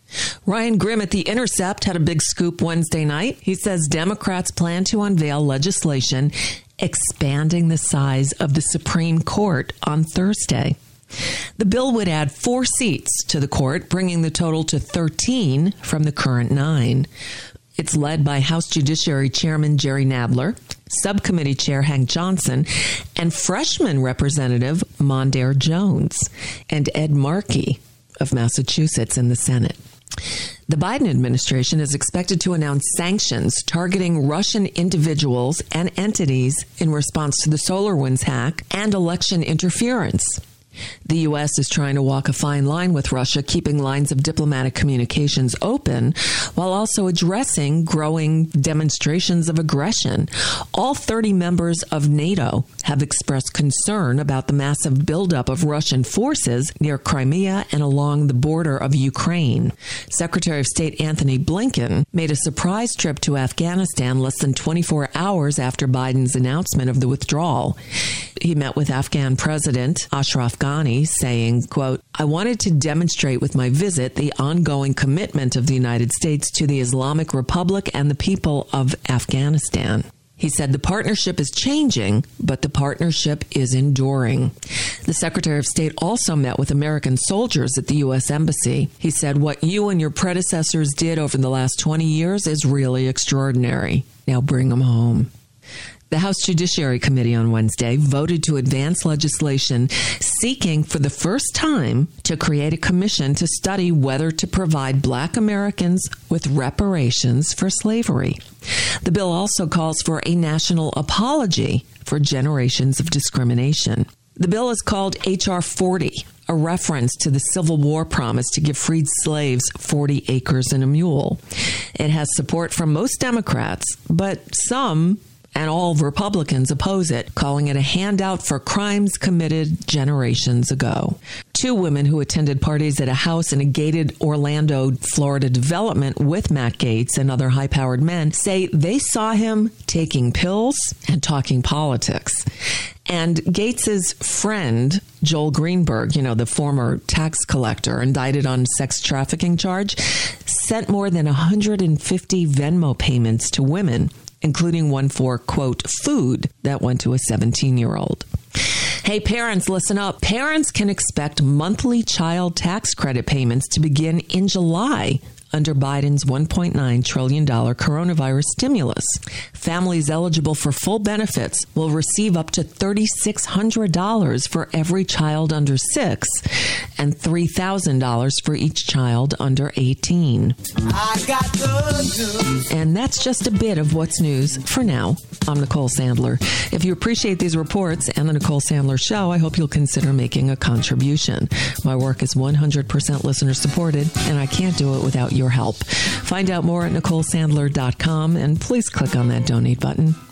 Ryan Grimm at The Intercept had a big scoop Wednesday night. He says Democrats plan to unveil legislation expanding the size of the Supreme Court on Thursday. The bill would add 4 seats to the court, bringing the total to 13 from the current 9. It's led by House Judiciary Chairman Jerry Nadler, Subcommittee Chair Hank Johnson, and freshman Representative Mondaire Jones, and Ed Markey of Massachusetts in the Senate. The Biden administration is expected to announce sanctions targeting Russian individuals and entities in response to the SolarWinds hack and election interference. The U.S. is trying to walk a fine line with Russia, keeping lines of diplomatic communications open while also addressing growing demonstrations of aggression. All 30 members of NATO have expressed concern about the massive buildup of Russian forces near Crimea and along the border of Ukraine. Secretary of State Anthony Blinken made a surprise trip to Afghanistan less than 24 hours after Biden's announcement of the withdrawal. He met with Afghan President Ashraf Ghani, saying, quote, "I wanted to demonstrate with my visit the ongoing commitment of the United States to the Islamic Republic and the people of Afghanistan." He said the partnership is changing, but the partnership is enduring. The Secretary of State also met with American soldiers at the U.S. Embassy. He said, "What you and your predecessors did over the last 20 years is really extraordinary. Now bring them home." The House Judiciary Committee on Wednesday voted to advance legislation seeking for the first time to create a commission to study whether to provide Black Americans with reparations for slavery. The bill also calls for a national apology for generations of discrimination. The bill is called H.R. 40, a reference to the Civil War promise to give freed slaves 40 acres and a mule. It has support from most Democrats, but some and all Republicans oppose it, calling it a handout for crimes committed generations ago. 2 women who attended parties at a house in a gated Orlando, Florida development with Matt Gaetz and other high-powered men say they saw him taking pills and talking politics. And Gaetz's friend, Joel Greenberg, the former tax collector indicted on sex trafficking charge, sent more than 150 Venmo payments to women, including one for, quote, food that went to a 17-year-old. Hey, parents, listen up. Parents can expect monthly child tax credit payments to begin in July under Biden's $1.9 trillion coronavirus stimulus. Families eligible for full benefits will receive up to $3,600 for every child under 6 and $3,000 for each child under 18. I got good news. And that's just a bit of what's news for now. I'm Nicole Sandler. If you appreciate these reports and the Nicole Sandler Show, I hope you'll consider making a contribution. My work is 100% listener supported, and I can't do it without your help. Find out more at NicoleSandler.com, and please click on that donate button.